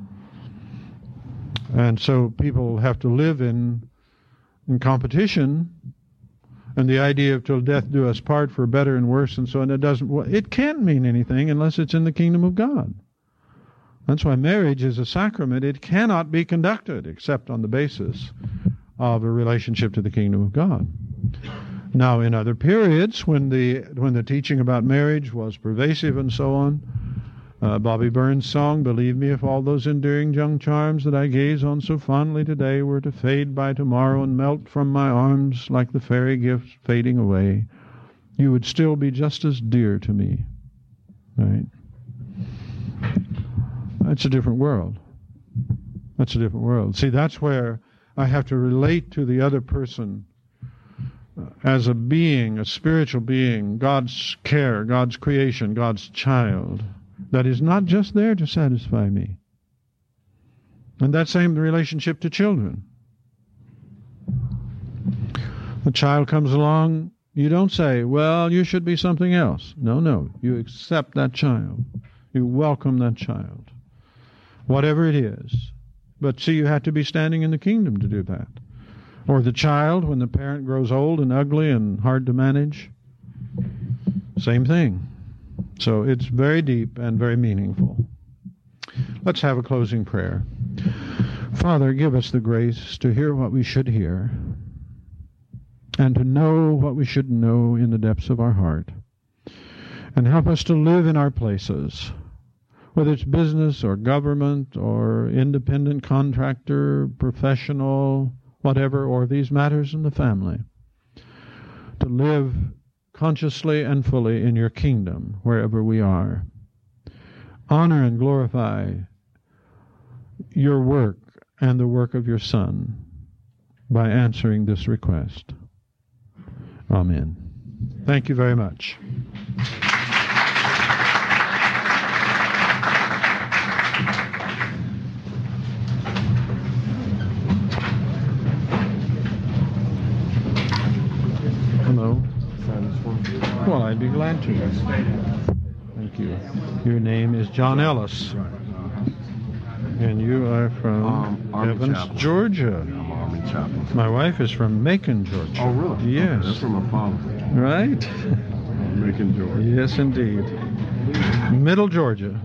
And so people have to live in, in competition, and the idea of till death do us part for better and worse and so on, it doesn't, well, it can't mean anything unless it's in the kingdom of God. That's why marriage is a sacrament. It cannot be conducted except on the basis of a relationship to the kingdom of God. Now, in other periods, when the when the teaching about marriage was pervasive and so on, uh, Bobby Burns' song, "Believe me, if all those endearing young charms that I gaze on so fondly today were to fade by tomorrow and melt from my arms like the fairy gifts fading away, you would still be just as dear to me." Right? That's a different world. That's a different world. See, that's where I have to relate to the other person as a being, a spiritual being, God's care, God's creation, God's child, that is not just there to satisfy me. And that same relationship to children. A child comes along, you don't say, well, you should be something else. No, no. You accept that child. You welcome that child. whatever it is. But see, you have to be standing in the kingdom to do that. Or the child, when the parent grows old and ugly and hard to manage, same thing. So it's very deep and very meaningful. Let's have a closing prayer. Father, give us the grace to hear what we should hear and to know what we should know in the depths of our heart. And help us to live in our places, whether it's business or government or independent contractor, professional, whatever, or these matters in the family, to live consciously and fully in your kingdom wherever we are. Honor and glorify your work and the work of your Son by answering this request. Amen. Thank you very much. Hello. Well, I'd be glad to. Thank you. Your name is John Ellis. And you are from Um, Army Evans, Chapel. Georgia. I'm Army Chapel. My wife is from Macon, Georgia. Oh, really? Yes. Okay, that's where my father. Right? Macon, Georgia. Yes, indeed. Middle Georgia.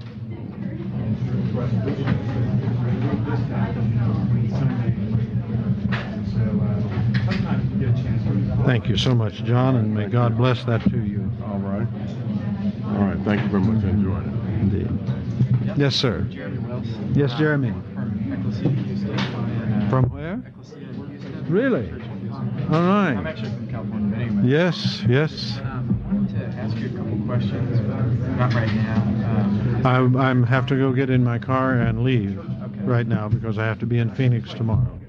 Thank you so much, John, and may God bless that to you. All right. All right. Thank you very much. I enjoyed it. Indeed. Yes, sir. Jeremy Wells. Yes, Jeremy. From Ecclesia, Houston. And, uh, From where? Ecclesia, Houston. Really? All I'm right. actually from California, but anyway. Yes, yes. Um, I wanted to ask you a couple questions, but not right now. Um, I I have to go get in my car and leave right now because I have to be in Phoenix tomorrow.